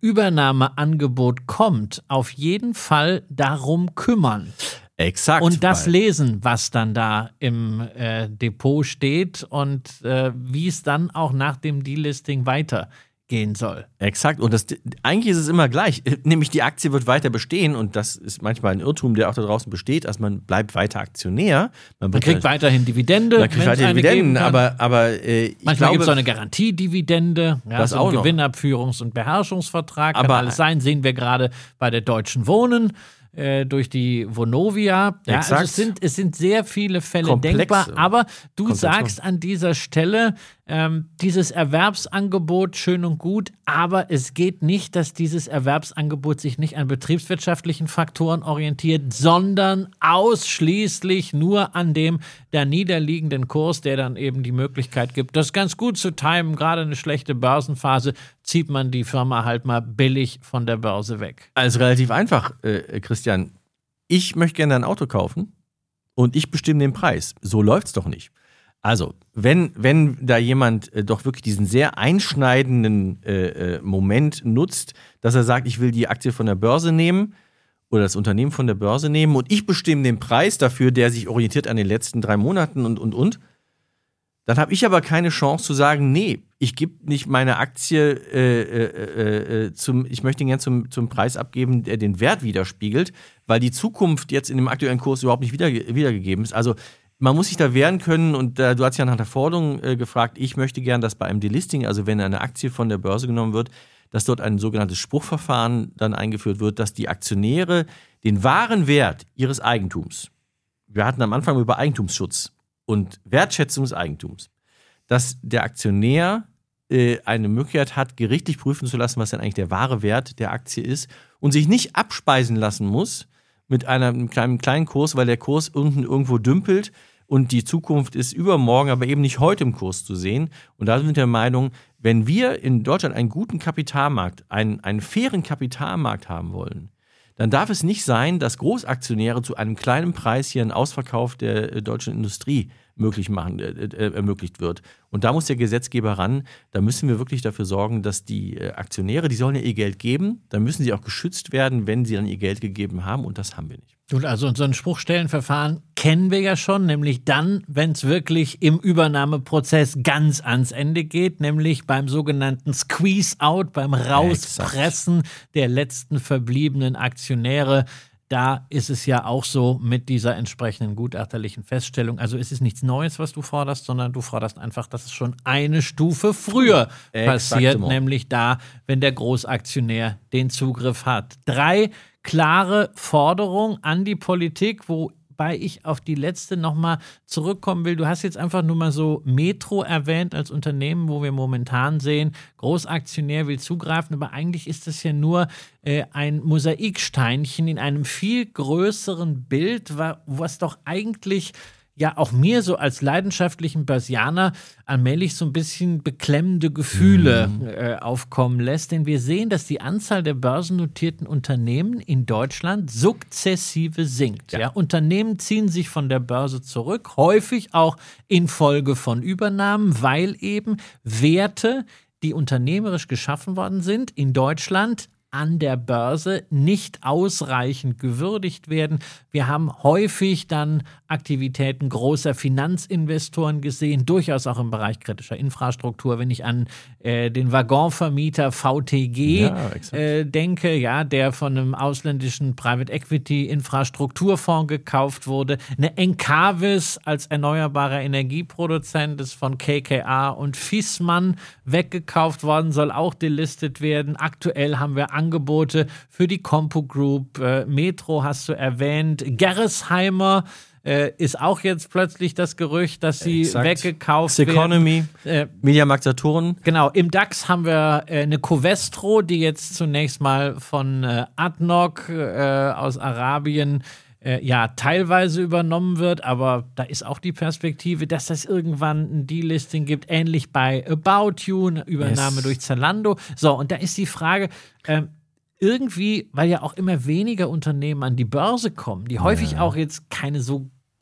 Übernahmeangebot kommt, auf jeden Fall darum kümmern. Exakt. Und das lesen, was dann da im äh, Depot steht und äh, wie es dann auch nach dem Delisting weitergehen soll. Exakt. Und das, eigentlich ist es immer gleich. Nämlich die Aktie wird weiter bestehen und das ist manchmal ein Irrtum, der auch da draußen besteht. Also man bleibt weiter Aktionär. Man, man kriegt halt, weiterhin Dividende. Man kriegt weiterhin Dividenden, aber, aber äh, ich manchmal gibt es auch eine Garantiedividende. Ja, das so auch ein noch. Gewinnabführungs- und Beherrschungsvertrag. Kann aber alles sein. Sehen wir gerade bei der Deutschen Wohnen. Durch die Vonovia. Ja, also es, sind, es sind sehr viele Fälle Komplexe denkbar, aber du sagst an dieser Stelle, ähm, dieses Erwerbsangebot schön und gut, aber es geht nicht, dass dieses Erwerbsangebot sich nicht an betriebswirtschaftlichen Faktoren orientiert, sondern ausschließlich nur an dem der niederliegenden Kurs, der dann eben die Möglichkeit gibt, das ganz gut zu timen. Gerade eine schlechte Börsenphase zieht man die Firma halt mal billig von der Börse weg. Also relativ einfach, äh, Christian. Ich möchte gerne ein Auto kaufen und ich bestimme den Preis. So läuft's doch nicht. Also, wenn, wenn da jemand äh, doch wirklich diesen sehr einschneidenden äh, äh, Moment nutzt, dass er sagt, ich will die Aktie von der Börse nehmen oder das Unternehmen von der Börse nehmen und ich bestimme den Preis dafür, der sich orientiert an den letzten drei Monaten und, und, und, dann habe ich aber keine Chance zu sagen, nee, ich gebe nicht meine Aktie, äh, äh, äh, zum, ich möchte ihn gerne zum, zum Preis abgeben, der den Wert widerspiegelt, weil die Zukunft jetzt in dem aktuellen Kurs überhaupt nicht wieder, wiedergegeben ist. Also man muss sich da wehren können und äh, du hast ja nach der Forderung äh, gefragt, ich möchte gern, dass bei einem Delisting, also wenn eine Aktie von der Börse genommen wird, dass dort ein sogenanntes Spruchverfahren dann eingeführt wird, dass die Aktionäre den wahren Wert ihres Eigentums, wir hatten am Anfang über Eigentumsschutz und Wertschätzung des Eigentums, dass der Aktionär äh, eine Möglichkeit hat, gerichtlich prüfen zu lassen, was denn eigentlich der wahre Wert der Aktie ist und sich nicht abspeisen lassen muss mit einem kleinen, kleinen Kurs, weil der Kurs unten irgendwo dümpelt und die Zukunft ist übermorgen, aber eben nicht heute im Kurs zu sehen. Und da sind wir der Meinung, wenn wir in Deutschland einen guten Kapitalmarkt, einen, einen fairen Kapitalmarkt haben wollen, dann darf es nicht sein, dass Großaktionäre zu einem kleinen Preis hier einen Ausverkauf der äh, deutschen Industrie möglich machen, äh, äh, ermöglicht wird. Und da muss der Gesetzgeber ran. Da müssen wir wirklich dafür sorgen, dass die äh, Aktionäre, die sollen ja ihr Geld geben, dann müssen sie auch geschützt werden, wenn sie dann ihr Geld gegeben haben. Und das haben wir nicht. Gut, also so ein Spruchstellenverfahren kennen wir ja schon, nämlich dann, wenn es wirklich im Übernahmeprozess ganz ans Ende geht, nämlich beim sogenannten Squeeze-out, beim Rauspressen Exakt. der letzten verbliebenen Aktionäre. Da ist es ja auch so mit dieser entsprechenden gutachterlichen Feststellung. Also es ist nichts Neues, was du forderst, sondern du forderst einfach, dass es schon eine Stufe früher passiert, Exakt. nämlich da, wenn der Großaktionär den Zugriff hat. Drei klare Forderungen an die Politik, wobei ich auf die letzte nochmal zurückkommen will. Du hast jetzt einfach nur mal so Metro erwähnt als Unternehmen, wo wir momentan sehen, Großaktionär will zugreifen, aber eigentlich ist das ja nur äh, ein Mosaiksteinchen in einem viel größeren Bild, was doch eigentlich ja auch mir so als leidenschaftlichen Börsianer allmählich so ein bisschen beklemmende Gefühle mhm. äh, aufkommen lässt. Denn wir sehen, dass die Anzahl der börsennotierten Unternehmen in Deutschland sukzessive sinkt. Ja. Ja, Unternehmen ziehen sich von der Börse zurück, häufig auch infolge von Übernahmen, weil eben Werte, die unternehmerisch geschaffen worden sind, in Deutschland an der Börse nicht ausreichend gewürdigt werden. Wir haben häufig dann Aktivitäten großer Finanzinvestoren gesehen, durchaus auch im Bereich kritischer Infrastruktur. Wenn ich an äh, den Waggonvermieter V T G ja, äh, denke, ja, der von einem ausländischen Private Equity Infrastrukturfonds gekauft wurde. Eine Encavis als erneuerbarer Energieproduzent ist von K K A und Viessmann weggekauft worden, soll auch delistet werden. Aktuell haben wir Angebote für die Compo Group, äh, Metro hast du erwähnt, Gerresheimer äh, ist auch jetzt plötzlich das Gerücht, dass sie Exakt. weggekauft werden. Economy, äh, Mediamarkt Saturn. Genau, im DAX haben wir äh, eine Covestro, die jetzt zunächst mal von äh, Adnoc äh, aus Arabien äh, ja teilweise übernommen wird, aber da ist auch die Perspektive, dass das irgendwann ein Delisting gibt, ähnlich bei About You, eine Übernahme yes. durch Zalando. So, und da ist die Frage, ähm, irgendwie, weil ja auch immer weniger Unternehmen an die Börse kommen, die häufig ja. auch jetzt keine so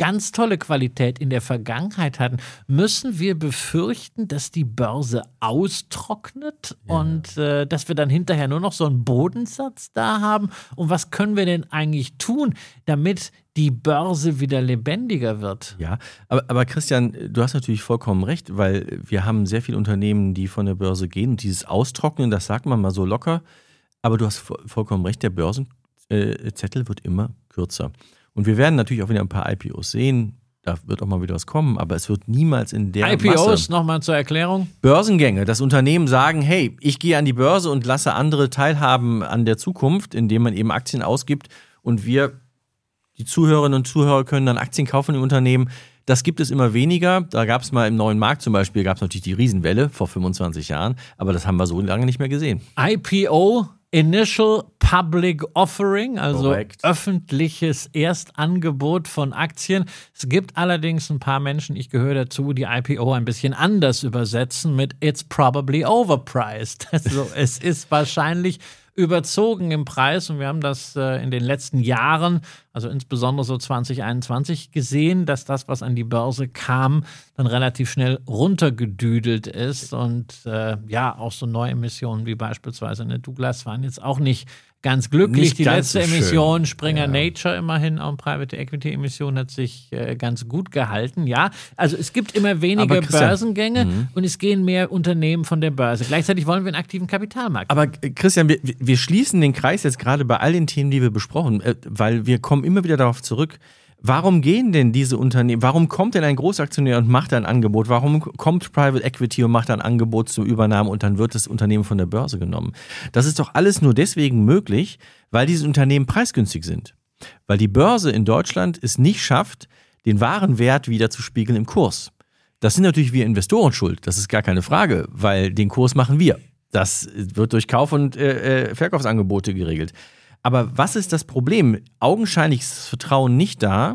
ganz tolle Qualität in der Vergangenheit hatten, müssen wir befürchten, dass die Börse austrocknet ja. und äh, dass wir dann hinterher nur noch so einen Bodensatz da haben? Und was können wir denn eigentlich tun, damit die Börse wieder lebendiger wird? Ja, aber, aber Christian, du hast natürlich vollkommen recht, weil wir haben sehr viele Unternehmen, die von der Börse gehen und dieses Austrocknen, das sagt man mal so locker, aber du hast vollkommen recht, der Börsenzettel wird immer kürzer. Und wir werden natürlich auch wieder ein paar I P Os sehen, da wird auch mal wieder was kommen, aber es wird niemals in der I P Os, Masse. nochmal zur Erklärung. Börsengänge, das Unternehmen sagen, hey, ich gehe an die Börse und lasse andere teilhaben an der Zukunft, indem man eben Aktien ausgibt und wir, die Zuhörerinnen und Zuhörer, können dann Aktien kaufen im Unternehmen. Das gibt es immer weniger. Da gab es mal im neuen Markt zum Beispiel, gab es natürlich die Riesenwelle vor fünfundzwanzig Jahren, aber das haben wir so lange nicht mehr gesehen. I P O, Initial Public Offering, also Korrekt. Öffentliches Erstangebot von Aktien. Es gibt allerdings ein paar Menschen, ich gehöre dazu, die I P O ein bisschen anders übersetzen mit It's probably overpriced. Also es ist wahrscheinlich überzogen im Preis und wir haben das äh, in den letzten Jahren, also insbesondere so zwanzig einundzwanzig, gesehen, dass das, was an die Börse kam, dann relativ schnell runtergedüdelt ist und äh, ja, auch so Neuemissionen wie beispielsweise eine Douglas waren jetzt auch nicht ganz glücklich. Nicht die ganz letzte so Emission, schön. Springer Ja. Nature immerhin, auch Private Equity Emission, hat sich äh, ganz gut gehalten. Ja, also es gibt immer weniger Aber Christian, Börsengänge mhm. und es gehen mehr Unternehmen von der Börse. Gleichzeitig wollen wir einen aktiven Kapitalmarkt. Aber äh, Christian, wir, wir schließen den Kreis jetzt gerade bei all den Themen, die wir besprochen, äh, weil wir kommen immer wieder darauf zurück, warum gehen denn diese Unternehmen, warum kommt denn ein Großaktionär und macht ein Angebot, warum kommt Private Equity und macht ein Angebot zur Übernahme und dann wird das Unternehmen von der Börse genommen? Das ist doch alles nur deswegen möglich, weil diese Unternehmen preisgünstig sind. Weil die Börse in Deutschland es nicht schafft, den wahren Wert wieder zu spiegeln im Kurs. Das sind natürlich wir Investoren schuld, das ist gar keine Frage, weil den Kurs machen wir. Das wird durch Kauf- und äh, Verkaufsangebote geregelt. Aber was ist das Problem? Augenscheinlich ist das Vertrauen nicht da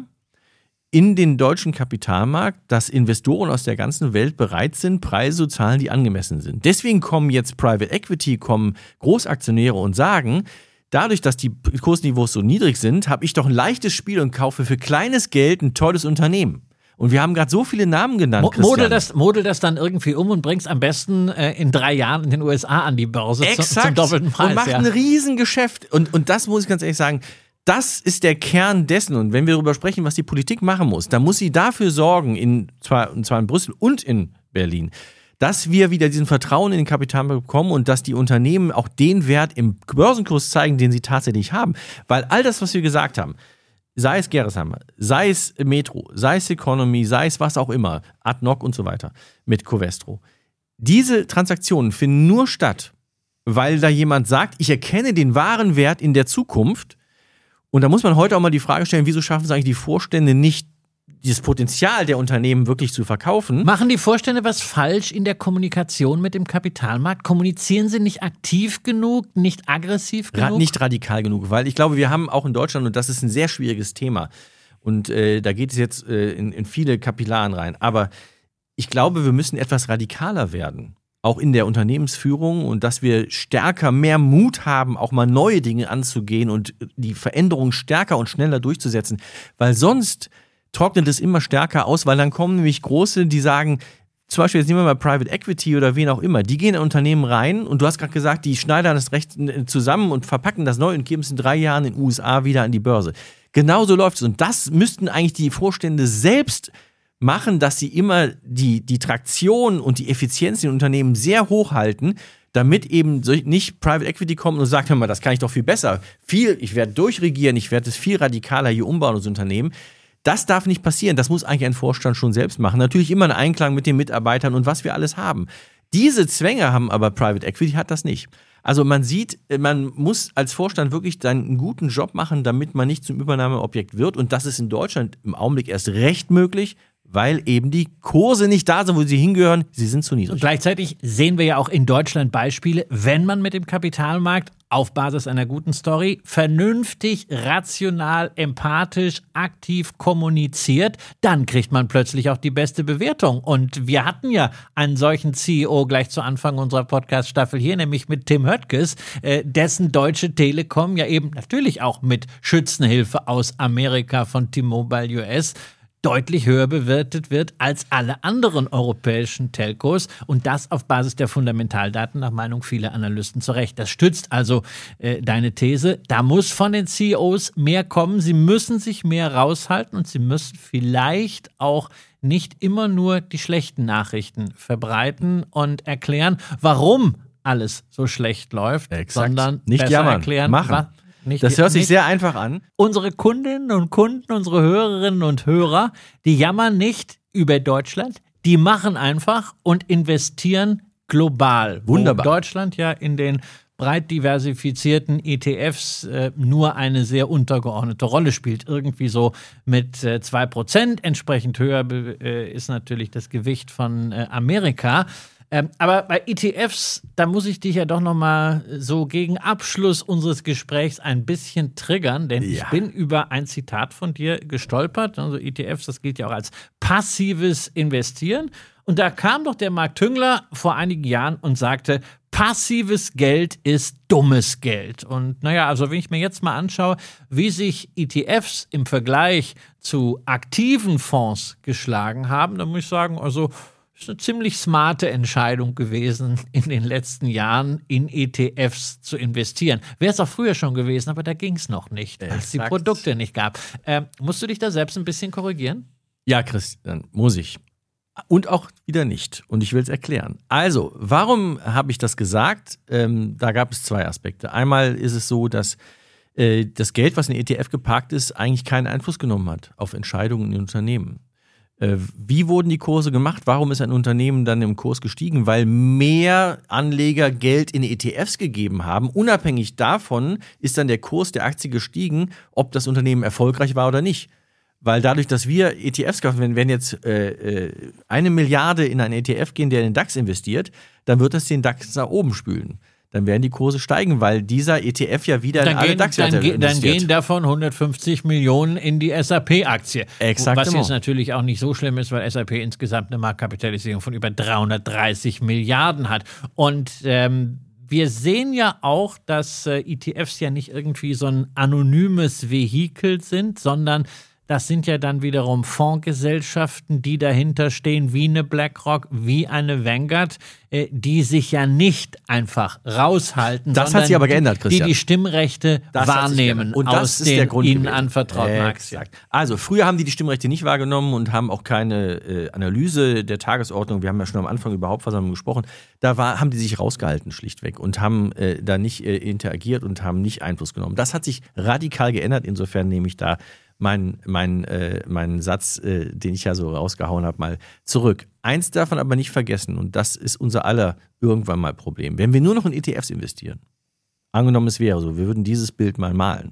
in den deutschen Kapitalmarkt, dass Investoren aus der ganzen Welt bereit sind, Preise zu zahlen, die angemessen sind. Deswegen kommen jetzt Private Equity, kommen Großaktionäre und sagen, dadurch, dass die Kursniveaus so niedrig sind, habe ich doch ein leichtes Spiel und kaufe für kleines Geld ein tolles Unternehmen. Und wir haben gerade so viele Namen genannt, Mo- Christian. Model das, model das dann irgendwie um und bringst am besten äh, in drei Jahren in den U S A an die Börse Exakt. zum, zum doppelten Preis. Und macht ja. ein Riesengeschäft. Und, und das muss ich ganz ehrlich sagen, das ist der Kern dessen. Und wenn wir darüber sprechen, was die Politik machen muss, dann muss sie dafür sorgen, in, zwar, und zwar in Brüssel und in Berlin, dass wir wieder diesen Vertrauen in den Kapitalmarkt bekommen und dass die Unternehmen auch den Wert im Börsenkurs zeigen, den sie tatsächlich haben. Weil all das, was wir gesagt haben, sei es Gerresheimer, sei es Metro, sei es Economy, sei es was auch immer, Adnoc und so weiter, mit Covestro. Diese Transaktionen finden nur statt, weil da jemand sagt, ich erkenne den wahren Wert in der Zukunft. Und da muss man heute auch mal die Frage stellen, wieso schaffen es eigentlich die Vorstände nicht, dieses Potenzial der Unternehmen wirklich zu verkaufen? Machen die Vorstände was falsch in der Kommunikation mit dem Kapitalmarkt? Kommunizieren sie nicht aktiv genug, nicht aggressiv genug? Ra- nicht radikal genug, weil ich glaube, wir haben auch in Deutschland, und das ist ein sehr schwieriges Thema, und äh, da geht es jetzt äh, in, in viele Kapillaren rein, aber ich glaube, wir müssen etwas radikaler werden, auch in der Unternehmensführung, und dass wir stärker, mehr Mut haben, auch mal neue Dinge anzugehen und die Veränderungen stärker und schneller durchzusetzen, weil sonst trocknet es immer stärker aus, weil dann kommen nämlich Große, die sagen, zum Beispiel jetzt nehmen wir mal Private Equity oder wen auch immer, die gehen in Unternehmen rein und du hast gerade gesagt, die schneidern das recht zusammen und verpacken das neu und geben es in drei Jahren in den U S A wieder an die Börse. Genauso läuft es, und das müssten eigentlich die Vorstände selbst machen, dass sie immer die, die Traktion und die Effizienz in den Unternehmen sehr hoch halten, damit eben nicht Private Equity kommt und sagt, hör mal, das kann ich doch viel besser. Viel, ich werde durchregieren, ich werde es viel radikaler hier umbauen, das Unternehmen. Das darf nicht passieren. Das muss eigentlich ein Vorstand schon selbst machen. Natürlich immer in Einklang mit den Mitarbeitern und was wir alles haben. Diese Zwänge haben aber Private Equity, hat das nicht. Also man sieht, man muss als Vorstand wirklich dann einen guten Job machen, damit man nicht zum Übernahmeobjekt wird. Und das ist in Deutschland im Augenblick erst recht möglich, weil eben die Kurse nicht da sind, wo sie hingehören. Sie sind zu niedrig. Und gleichzeitig sehen wir ja auch in Deutschland Beispiele, wenn man mit dem Kapitalmarkt auf Basis einer guten Story vernünftig, rational, empathisch, aktiv kommuniziert, dann kriegt man plötzlich auch die beste Bewertung. Und wir hatten ja einen solchen C E O gleich zu Anfang unserer Podcast-Staffel hier, nämlich mit Tim Höttges, äh, dessen Deutsche Telekom ja eben natürlich auch mit Schützenhilfe aus Amerika von T-Mobile U S deutlich höher bewertet wird als alle anderen europäischen Telcos und das auf Basis der Fundamentaldaten nach Meinung vieler Analysten zu Recht. Das stützt also äh, deine These. Da muss von den C E Os mehr kommen. Sie müssen sich mehr raushalten und sie müssen vielleicht auch nicht immer nur die schlechten Nachrichten verbreiten und erklären, warum alles so schlecht läuft, Exakt. sondern nicht besser jammern, erklären, machen. was Nicht, das hört sich nicht. sehr einfach an. Unsere Kundinnen und Kunden, unsere Hörerinnen und Hörer, die jammern nicht über Deutschland, die machen einfach und investieren global. Wunderbar. Wo Deutschland ja in den breit diversifizierten E T Fs äh, nur eine sehr untergeordnete Rolle spielt. Irgendwie so mit äh, zwei Prozent. Entsprechend höher äh, ist natürlich das Gewicht von äh, Amerika. Ähm, aber bei E T Fs, da muss ich dich ja doch noch mal so gegen Abschluss unseres Gesprächs ein bisschen triggern, denn ja. ich bin über ein Zitat von dir gestolpert. Also E T Fs, das gilt ja auch als passives Investieren. Und da kam doch der Marc Tüngler vor einigen Jahren und sagte, passives Geld ist dummes Geld. Und naja, also wenn ich mir jetzt mal anschaue, wie sich E T Fs im Vergleich zu aktiven Fonds geschlagen haben, dann muss ich sagen, also ist eine ziemlich smarte Entscheidung gewesen, in den letzten Jahren in E T Fs zu investieren. Wäre es auch früher schon gewesen, aber da ging es noch nicht, weil es die Produkte nicht gab. Ähm, musst du dich da selbst ein bisschen korrigieren? Ja, Christian, muss ich. Und auch wieder nicht. Und ich will es erklären. Also, warum habe ich das gesagt? Ähm, da gab es zwei Aspekte. Einmal ist es so, dass äh, das Geld, was in E T F geparkt ist, eigentlich keinen Einfluss genommen hat auf Entscheidungen in Unternehmen. Wie wurden die Kurse gemacht? Warum ist ein Unternehmen dann im Kurs gestiegen? Weil mehr Anleger Geld in E T Fs gegeben haben. Unabhängig davon ist dann der Kurs der Aktie gestiegen, ob das Unternehmen erfolgreich war oder nicht. Weil dadurch, dass wir E T Fs kaufen, wenn, wenn jetzt äh, eine Milliarde in einen E T F gehen, der in den DAX investiert, dann wird das den DAX nach oben spülen. Dann werden die Kurse steigen, weil dieser E T F ja wieder dann in alle gehen, DAX-Werte dann, investiert. Dann gehen davon hundertfünfzig Millionen in die S A P-Aktie. Exakt. Was jetzt natürlich auch nicht so schlimm ist, weil S A P insgesamt eine Marktkapitalisierung von über dreihundertdreißig Milliarden hat. Und ähm, wir sehen ja auch, dass äh, E T Fs ja nicht irgendwie so ein anonymes Vehikel sind, sondern das sind ja dann wiederum Fondsgesellschaften, die dahinter stehen, wie eine BlackRock, wie eine Vanguard, äh, die sich ja nicht einfach raushalten, das sondern hat sich aber geändert, Christian. die die Stimmrechte das wahrnehmen und das aus ist den der Grund ihnen gewesen. anvertrauten äh, Aktien. Also früher haben die die Stimmrechte nicht wahrgenommen und haben auch keine äh, Analyse der Tagesordnung, wir haben ja schon am Anfang über Hauptversammlung gesprochen, da war, haben die sich rausgehalten schlichtweg und haben äh, da nicht äh, interagiert und haben nicht Einfluss genommen. Das hat sich radikal geändert, insofern nehme ich da Mein, mein, äh, meinen Satz, äh, den ich ja so rausgehauen habe, mal zurück. Eins darf man aber nicht vergessen, und das ist unser aller irgendwann mal Problem. Wenn wir nur noch in E T Fs investieren, angenommen es wäre so, wir würden dieses Bild mal malen,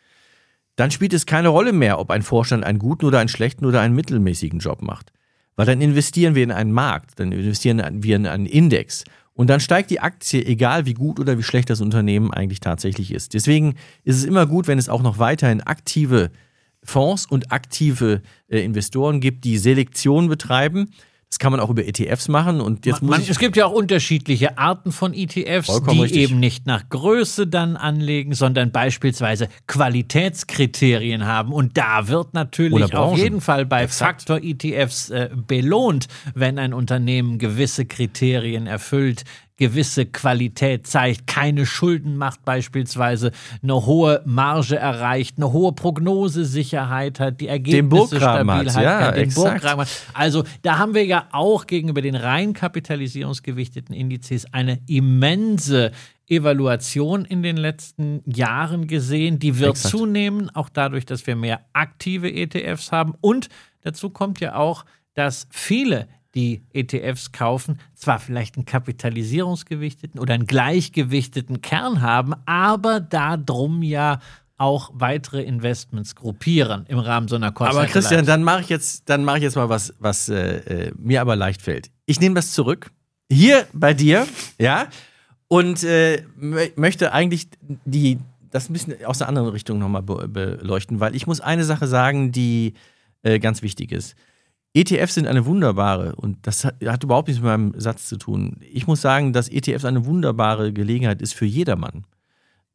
dann spielt es keine Rolle mehr, ob ein Vorstand einen guten oder einen schlechten oder einen mittelmäßigen Job macht. Weil dann investieren wir in einen Markt, dann investieren wir in einen Index. Und dann steigt die Aktie, egal wie gut oder wie schlecht das Unternehmen eigentlich tatsächlich ist. Deswegen ist es immer gut, wenn es auch noch weiterhin aktive Fonds und aktive äh, Investoren gibt, die Selektion betreiben. Das kann man auch über E T Fs machen. Und jetzt man, muss man, ich es gibt ja auch unterschiedliche Arten von E T Fs, Vollkommen die richtig. eben nicht nach Größe dann anlegen, sondern beispielsweise Qualitätskriterien haben. Und da wird natürlich auf jeden Fall bei Exakt. Faktor-E T Fs äh, belohnt, wenn ein Unternehmen gewisse Kriterien erfüllt, gewisse Qualität zeigt, keine Schulden macht beispielsweise, eine hohe Marge erreicht, eine hohe Prognosesicherheit hat, die Ergebnisse stabil hat, hat, ja, den exakt. Burggraben hat. Also da haben wir ja auch gegenüber den rein kapitalisierungsgewichteten Indizes eine immense Evaluation in den letzten Jahren gesehen. Die wird Exakt. zunehmen, auch dadurch, dass wir mehr aktive E T Fs haben. Und dazu kommt ja auch, dass viele die E T Fs kaufen, zwar vielleicht einen kapitalisierungsgewichteten oder einen gleichgewichteten Kern haben, aber darum ja auch weitere Investments gruppieren im Rahmen so einer Kosten. Aber Christian, dann mache ich jetzt, dann mache ich jetzt mal was, was äh, mir aber leicht fällt. Ich nehme das zurück. Hier bei dir, ja, und äh, möchte eigentlich die, das ein bisschen aus einer anderen Richtung nochmal be- beleuchten, weil ich muss eine Sache sagen, die äh, ganz wichtig ist. E T Fs sind eine wunderbare, und das hat, hat überhaupt nichts mit meinem Satz zu tun. Ich muss sagen, dass E T Fs eine wunderbare Gelegenheit ist für jedermann.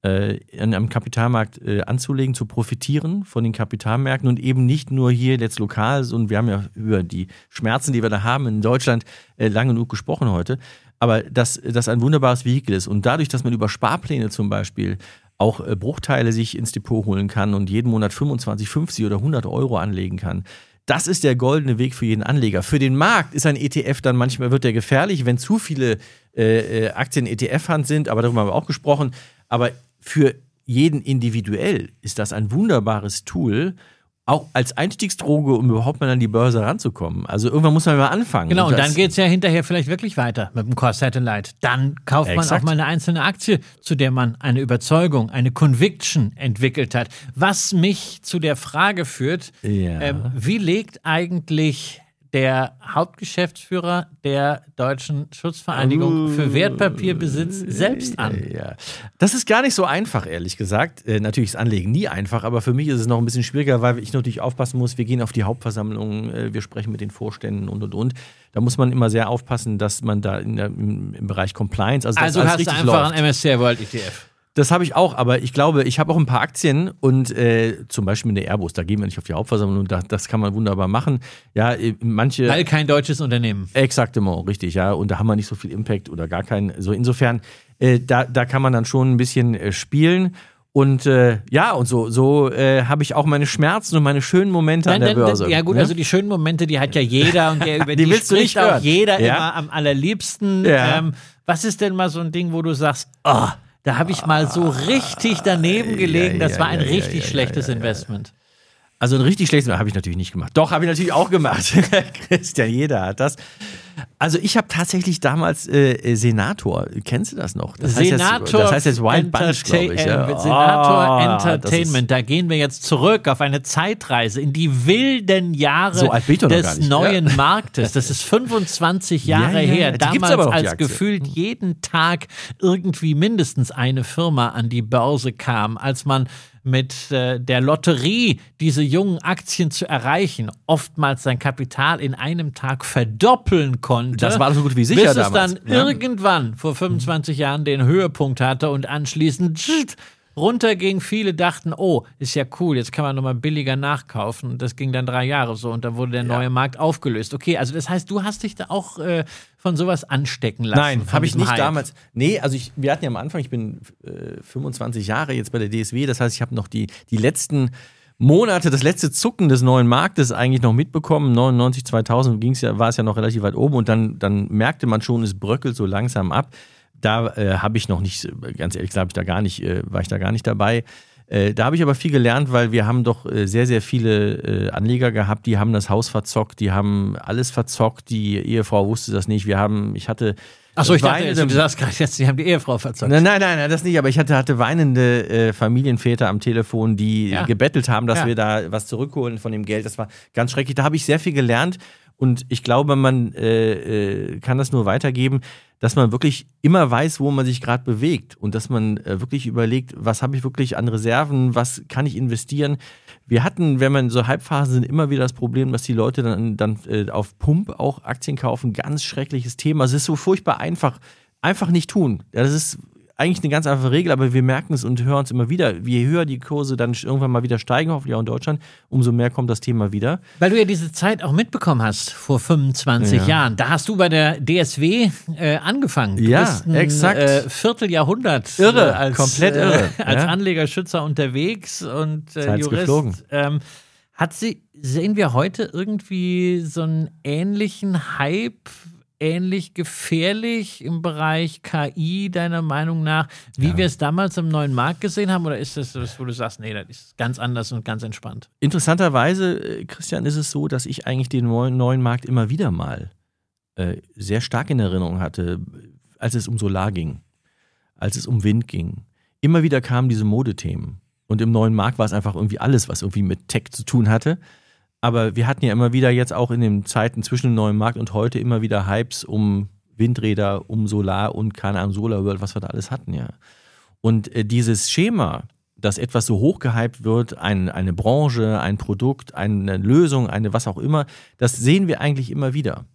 äh, am Kapitalmarkt äh, anzulegen, zu profitieren von den Kapitalmärkten und eben nicht nur hier jetzt lokal, und wir haben ja über die Schmerzen, die wir da haben in Deutschland, äh, lange genug gesprochen heute, aber dass das ein wunderbares Vehikel ist und dadurch, dass man über Sparpläne zum Beispiel auch äh, Bruchteile sich ins Depot holen kann und jeden Monat fünfundzwanzig, fünfzig oder hundert Euro anlegen kann, das ist der goldene Weg für jeden Anleger. Für den Markt ist ein E T F dann manchmal, wird der gefährlich, wenn zu viele äh, Aktien E T F-Hand sind, aber darüber haben wir auch gesprochen. Aber für jeden individuell ist das ein wunderbares Tool, auch als Einstiegsdroge, um überhaupt mal an die Börse ranzukommen. Also irgendwann muss man mal anfangen. Genau, und, und dann geht es ja hinterher vielleicht wirklich weiter mit dem Core Satellite. Dann kauft man Exakt. auch mal eine einzelne Aktie, zu der man eine Überzeugung, eine Conviction entwickelt hat. Was mich zu der Frage führt, Ja. ähm, wie legt eigentlich der Hauptgeschäftsführer der Deutschen Schutzvereinigung für Wertpapierbesitz selbst an? Ja. Das ist gar nicht so einfach, ehrlich gesagt. Äh, natürlich ist Anlegen nie einfach, aber für mich ist es noch ein bisschen schwieriger, weil ich natürlich aufpassen muss, wir gehen auf die Hauptversammlung, äh, wir sprechen mit den Vorständen und, und, und. Da muss man immer sehr aufpassen, dass man da in der, im, im Bereich Compliance, also, Also dass alles hast du richtig einfach läuft. ein M S C I World E T F. Das habe ich auch, aber ich glaube, ich habe auch ein paar Aktien und äh, zum Beispiel eine Airbus, da gehen wir nicht auf die Hauptversammlung und da, das kann man wunderbar machen. Ja, äh, manche. Weil kein deutsches Unternehmen. Exaktement, richtig, ja. Und da haben wir nicht so viel Impact oder gar keinen. So insofern, äh, da, da kann man dann schon ein bisschen äh, spielen. Und äh, ja, und so, so äh, habe ich auch meine Schmerzen und meine schönen Momente Nein, an der dann, Börse. dann, ja gut, ne? also die schönen Momente, die hat ja jeder und der, über Die die, willst du spricht nicht auch hören. jeder Ja. immer am allerliebsten. Ja. Ähm, was ist denn mal so ein Ding, wo du sagst, oh, da habe ich mal so richtig daneben gelegen, ja, das war ein ja, ja, richtig ja, schlechtes ja, ja, ja. Investment. Also ein richtig schlechtes habe ich natürlich nicht gemacht. Doch, habe ich natürlich auch gemacht. Christian, jeder hat das. Also ich habe tatsächlich damals äh, Senator, kennst du das noch? Das Senator, heißt jetzt, das heißt jetzt Wild Bunch, glaube ich. Ja. äh, Senator Oh, Entertainment, da gehen wir jetzt zurück auf eine Zeitreise in die wilden Jahre So alt bin ich doch noch gar des nicht. neuen Ja. Marktes. Das ist fünfundzwanzig Jahre Ja, ja, her. die gibt's Damals, aber noch, die als Aktie. gefühlt jeden Tag irgendwie mindestens eine Firma an die Börse kam, als man mit äh, der Lotterie diese jungen Aktien zu erreichen, oftmals sein Kapital in einem Tag verdoppeln konnte. Das war so gut wie sicher bis damals. es dann Ja. irgendwann vor fünfundzwanzig Jahren den Höhepunkt hatte und anschließend tschit, runterging. Viele dachten, oh, ist ja cool, jetzt kann man nochmal billiger nachkaufen. Das ging dann drei Jahre so und dann wurde der neue Markt aufgelöst. Okay, also das heißt, du hast dich da auch äh, von sowas anstecken lassen. Nein, von habe ich diesem nicht Hype. damals. Nee, also ich, wir hatten ja am Anfang, ich bin äh, fünfundzwanzig Jahre jetzt bei der D S W, das heißt, ich habe noch die, die letzten Monate, das letzte Zucken des neuen Marktes eigentlich noch mitbekommen. neunundneunzig, zweitausend ging's ja, war es ja noch relativ weit oben und dann, dann merkte man schon, es bröckelt so langsam ab. Da äh, habe ich noch nicht, ganz ehrlich gesagt, ich da gar nicht, äh, war ich da gar nicht dabei. Äh, da habe ich aber viel gelernt, weil wir haben doch äh, sehr, sehr viele äh, Anleger gehabt, die haben das Haus verzockt, die haben alles verzockt, die Ehefrau wusste das nicht. Wir haben, ich hatte Achso, ich dachte, weinende- du sagst gerade jetzt, sie haben die Ehefrau verzockt. Nein, nein, nein, nein, das nicht, aber ich hatte, hatte weinende äh, Familienväter am Telefon, die Ja. gebettelt haben, dass Ja. wir da was zurückholen von dem Geld. Das war ganz schrecklich. Da habe ich sehr viel gelernt und ich glaube, man äh, äh, kann das nur weitergeben, dass man wirklich immer weiß, wo man sich gerade bewegt und dass man äh, wirklich überlegt, was habe ich wirklich an Reserven, was kann ich investieren. Wir hatten, wenn man in so Halbphasen sind, immer wieder das Problem, dass die Leute dann, dann äh, auf Pump auch Aktien kaufen. Ganz schreckliches Thema. Es ist so furchtbar einfach. Einfach nicht tun. Ja, das ist eigentlich eine ganz einfache Regel, aber wir merken es und hören es immer wieder. Je höher die Kurse dann irgendwann mal wieder steigen, hoffentlich auch in Deutschland, umso mehr kommt das Thema wieder. Weil du ja diese Zeit auch mitbekommen hast vor fünfundzwanzig Ja. Jahren. Da hast du bei der D S W äh, angefangen. Du Ja, bist ein, exakt. Äh, Vierteljahrhundert Irre, äh, als, komplett irre, Äh, als ja. Anlegerschützer unterwegs und äh, Zeit ist Jurist. geflogen. Ähm, hat sie, sehen wir heute irgendwie so einen ähnlichen Hype, ähnlich gefährlich im Bereich K I, deiner Meinung nach, wie Ja. wir es damals im neuen Markt gesehen haben? Oder ist das das, wo du sagst, nee, das ist ganz anders und ganz entspannt? Interessanterweise, äh, Christian, ist es so, dass ich eigentlich den neuen, neuen Markt immer wieder mal äh, sehr stark in Erinnerung hatte, als es um Solar ging, als es um Wind ging. Immer wieder kamen diese Modethemen. Und im neuen Markt war es einfach irgendwie alles, was irgendwie mit Tech zu tun hatte. Aber wir hatten ja immer wieder jetzt auch in den Zeiten zwischen dem neuen Markt und heute immer wieder Hypes um Windräder, um Solar und keine Ahnung, Solar World, was wir da alles hatten, ja. Und äh, dieses Schema, dass etwas so hochgehypt wird, ein, eine Branche, ein Produkt, eine Lösung, eine was auch immer, das sehen wir eigentlich immer wieder.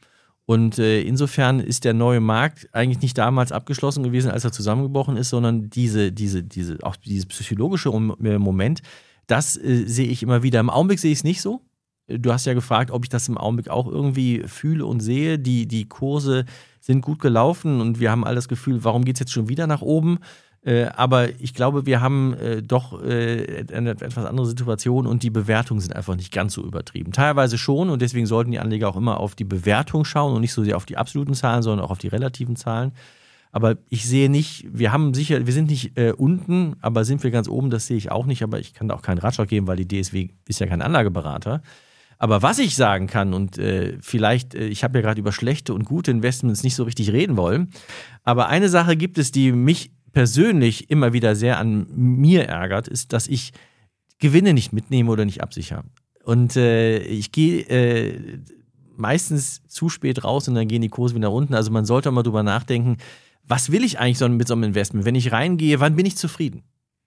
Und äh, insofern ist der neue Markt eigentlich nicht damals abgeschlossen gewesen, als er zusammengebrochen ist, sondern diese, diese, diese, auch dieses psychologische Moment, das äh, sehe ich immer wieder. Im Augenblick sehe ich es nicht so. Du hast ja gefragt, ob ich das im Augenblick auch irgendwie fühle und sehe. Die, die Kurse sind gut gelaufen und wir haben all das Gefühl, warum geht es jetzt schon wieder nach oben? Äh, aber ich glaube, wir haben äh, doch äh, eine etwas andere Situation und die Bewertungen sind einfach nicht ganz so übertrieben. Teilweise schon und deswegen sollten die Anleger auch immer auf die Bewertung schauen und nicht so sehr auf die absoluten Zahlen, sondern auch auf die relativen Zahlen. Aber ich sehe nicht, wir haben sicher, wir sind nicht äh, unten, aber sind wir ganz oben, das sehe ich auch nicht. Aber ich kann da auch keinen Ratschlag geben, weil die D S W ist ja kein Anlageberater. Aber was ich sagen kann, und äh, vielleicht, äh, ich habe ja gerade über schlechte und gute Investments nicht so richtig reden wollen, aber eine Sache gibt es, die mich persönlich immer wieder sehr an mir ärgert, ist, dass ich Gewinne nicht mitnehme oder nicht absichere. Und äh, ich gehe äh, meistens zu spät raus und dann gehen die Kurse wieder unten. Also man sollte mal drüber nachdenken, was will ich eigentlich so mit so einem Investment? Wenn ich reingehe, wann bin ich zufrieden?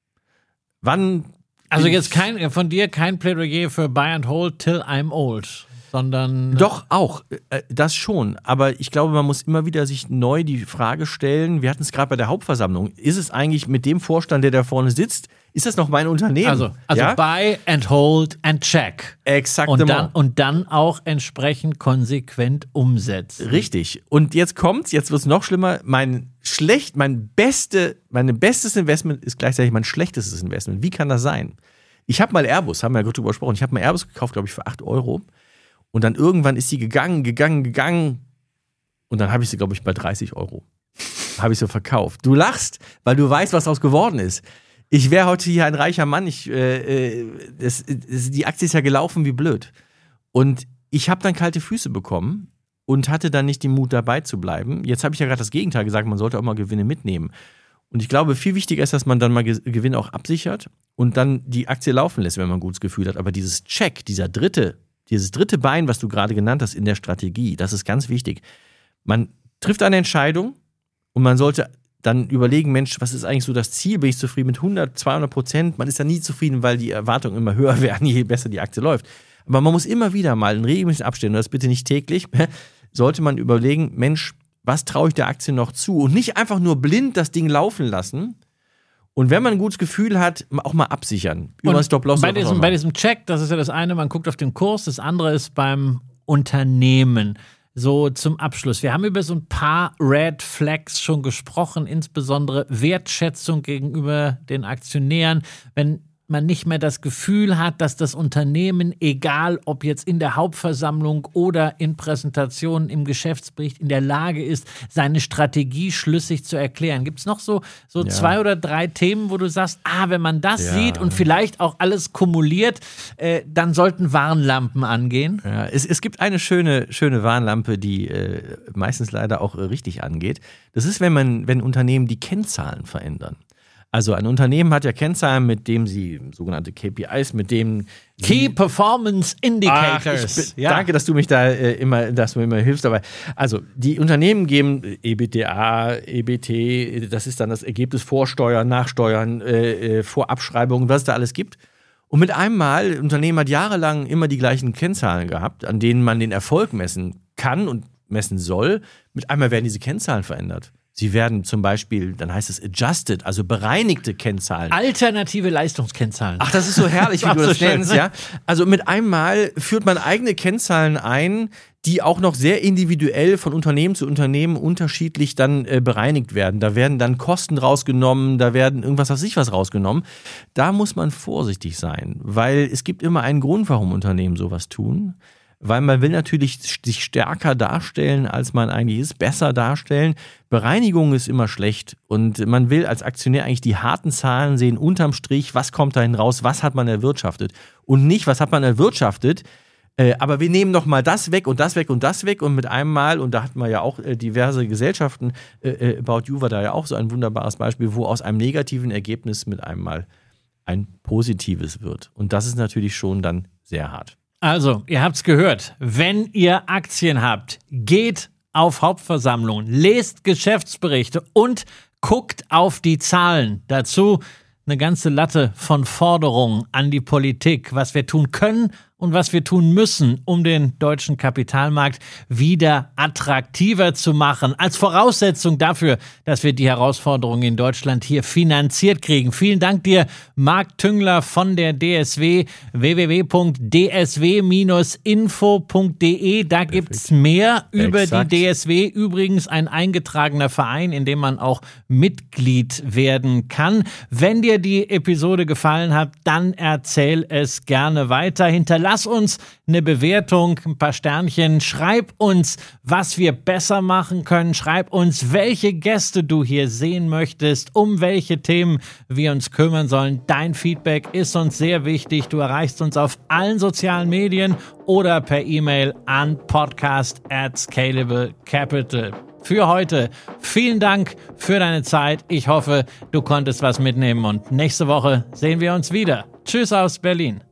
Wann Also jetzt kein, von dir kein Plädoyer für Buy and Hold till I'm old, sondern... Doch, auch, das schon. Aber ich glaube, man muss immer wieder sich neu die Frage stellen, wir hatten es gerade bei der Hauptversammlung, ist es eigentlich mit dem Vorstand, der da vorne sitzt, ist das noch mein Unternehmen? Also, also ja? Buy and Hold and Check. Exakt. Und dann, und dann auch entsprechend konsequent umsetzen. Richtig. Und jetzt kommt's, jetzt wird's noch schlimmer, mein schlecht, mein beste, mein bestes Investment ist gleichzeitig mein schlechtestes Investment. Wie kann das sein? Ich habe mal Airbus, haben wir ja gerade drüber gesprochen, ich habe mal Airbus gekauft, glaube ich, für acht Euro. Und dann irgendwann ist sie gegangen, gegangen, gegangen. Und dann habe ich sie, glaube ich, bei dreißig Euro. Habe ich so verkauft. Du lachst, weil du weißt, was daraus geworden ist. Ich wäre heute hier ein reicher Mann. Ich, äh, das, das, die Aktie ist ja gelaufen wie blöd. Und ich habe dann kalte Füße bekommen und hatte dann nicht den Mut, dabei zu bleiben. Jetzt habe ich ja gerade das Gegenteil gesagt, man sollte auch mal Gewinne mitnehmen. Und ich glaube, viel wichtiger ist, dass man dann mal Gewinne auch absichert und dann die Aktie laufen lässt, wenn man ein gutes Gefühl hat. Aber dieses Check, dieser dritte, dieses dritte Bein, was du gerade genannt hast in der Strategie, das ist ganz wichtig. Man trifft eine Entscheidung und man sollte dann überlegen, Mensch, was ist eigentlich so das Ziel? Bin ich zufrieden mit hundert, zweihundert Prozent? Man ist ja nie zufrieden, weil die Erwartungen immer höher werden, je besser die Aktie läuft. Aber man muss immer wieder mal in regelmäßigen Abständen, und das bitte nicht täglich, sollte man überlegen, Mensch, was traue ich der Aktie noch zu? Und nicht einfach nur blind das Ding laufen lassen. Und wenn man ein gutes Gefühl hat, auch mal absichern. Über Stop-Loss. Bei diesem, bei diesem Check, das ist ja das eine, man guckt auf den Kurs, das andere ist beim Unternehmen. So zum Abschluss. Wir haben über so ein paar Red Flags schon gesprochen, insbesondere Wertschätzung gegenüber den Aktionären. Wenn man nicht mehr das Gefühl hat, dass das Unternehmen, egal ob jetzt in der Hauptversammlung oder in Präsentationen im Geschäftsbericht, in der Lage ist, seine Strategie schlüssig zu erklären. Gibt es noch so, so ja. zwei oder drei Themen, wo du sagst, ah, wenn man das ja. sieht und vielleicht auch alles kumuliert, äh, dann sollten Warnlampen angehen? Ja, es, es gibt eine schöne, schöne Warnlampe, die äh, meistens leider auch äh, richtig angeht. Das ist, wenn man, wenn Unternehmen die Kennzahlen verändern. Also ein Unternehmen hat ja Kennzahlen, mit dem sie, sogenannte K P Is, mit denen Key Performance Indicators. Ach, ja. Danke, dass du mich da äh, immer, dass du mir immer hilfst. Aber also die Unternehmen geben E B T A, E B T, das ist dann das Ergebnis vor Steuern, nach Steuern, äh, vor Abschreibungen, was es da alles gibt. Und mit einem Mal, ein Unternehmen hat jahrelang immer die gleichen Kennzahlen gehabt, an denen man den Erfolg messen kann und messen soll. Mit einmal werden diese Kennzahlen verändert. Sie werden zum Beispiel, dann heißt es adjusted, also bereinigte Kennzahlen. Alternative Leistungskennzahlen. Ach, das ist so herrlich, wie du das so nennst, ja. Also mit einem Mal führt man eigene Kennzahlen ein, die auch noch sehr individuell von Unternehmen zu Unternehmen unterschiedlich dann äh, bereinigt werden. Da werden dann Kosten rausgenommen, da werden irgendwas, was ich was rausgenommen. Da muss man vorsichtig sein, weil es gibt immer einen Grund, warum Unternehmen sowas tun. Weil man will natürlich sich stärker darstellen, als man eigentlich ist, besser darstellen. Bereinigung ist immer schlecht und man will als Aktionär eigentlich die harten Zahlen sehen, unterm Strich, was kommt dahin raus, was hat man erwirtschaftet und nicht, was hat man erwirtschaftet, äh, aber wir nehmen noch mal das weg und das weg und das weg und mit einem Mal, und da hat man ja auch äh, diverse Gesellschaften, äh, About You war da ja auch so ein wunderbares Beispiel, wo aus einem negativen Ergebnis mit einem Mal ein positives wird. Und das ist natürlich schon dann sehr hart. Also, ihr habt's gehört, wenn ihr Aktien habt, geht auf Hauptversammlungen, lest Geschäftsberichte und guckt auf die Zahlen. Dazu eine ganze Latte von Forderungen an die Politik, was wir tun können und was wir tun müssen, um den deutschen Kapitalmarkt wieder attraktiver zu machen. Als Voraussetzung dafür, dass wir die Herausforderungen in Deutschland hier finanziert kriegen. Vielen Dank dir, Marc Tüngler von der D S W, w w w punkt d s w Bindestrich info punkt d e. Da gibt es mehr über Exakt. die D S W. Übrigens ein eingetragener Verein, in dem man auch Mitglied werden kann. Wenn dir die Episode gefallen hat, dann erzähl es gerne weiter. Hinterlass uns eine Bewertung, ein paar Sternchen. Schreib uns, was wir besser machen können. Schreib uns, welche Gäste du hier sehen möchtest, um welche Themen wir uns kümmern sollen. Dein Feedback ist uns sehr wichtig. Du erreichst uns auf allen sozialen Medien oder per E-Mail an podcast at scalable capital. Für heute vielen Dank für deine Zeit. Ich hoffe, du konntest was mitnehmen und nächste Woche sehen wir uns wieder. Tschüss aus Berlin.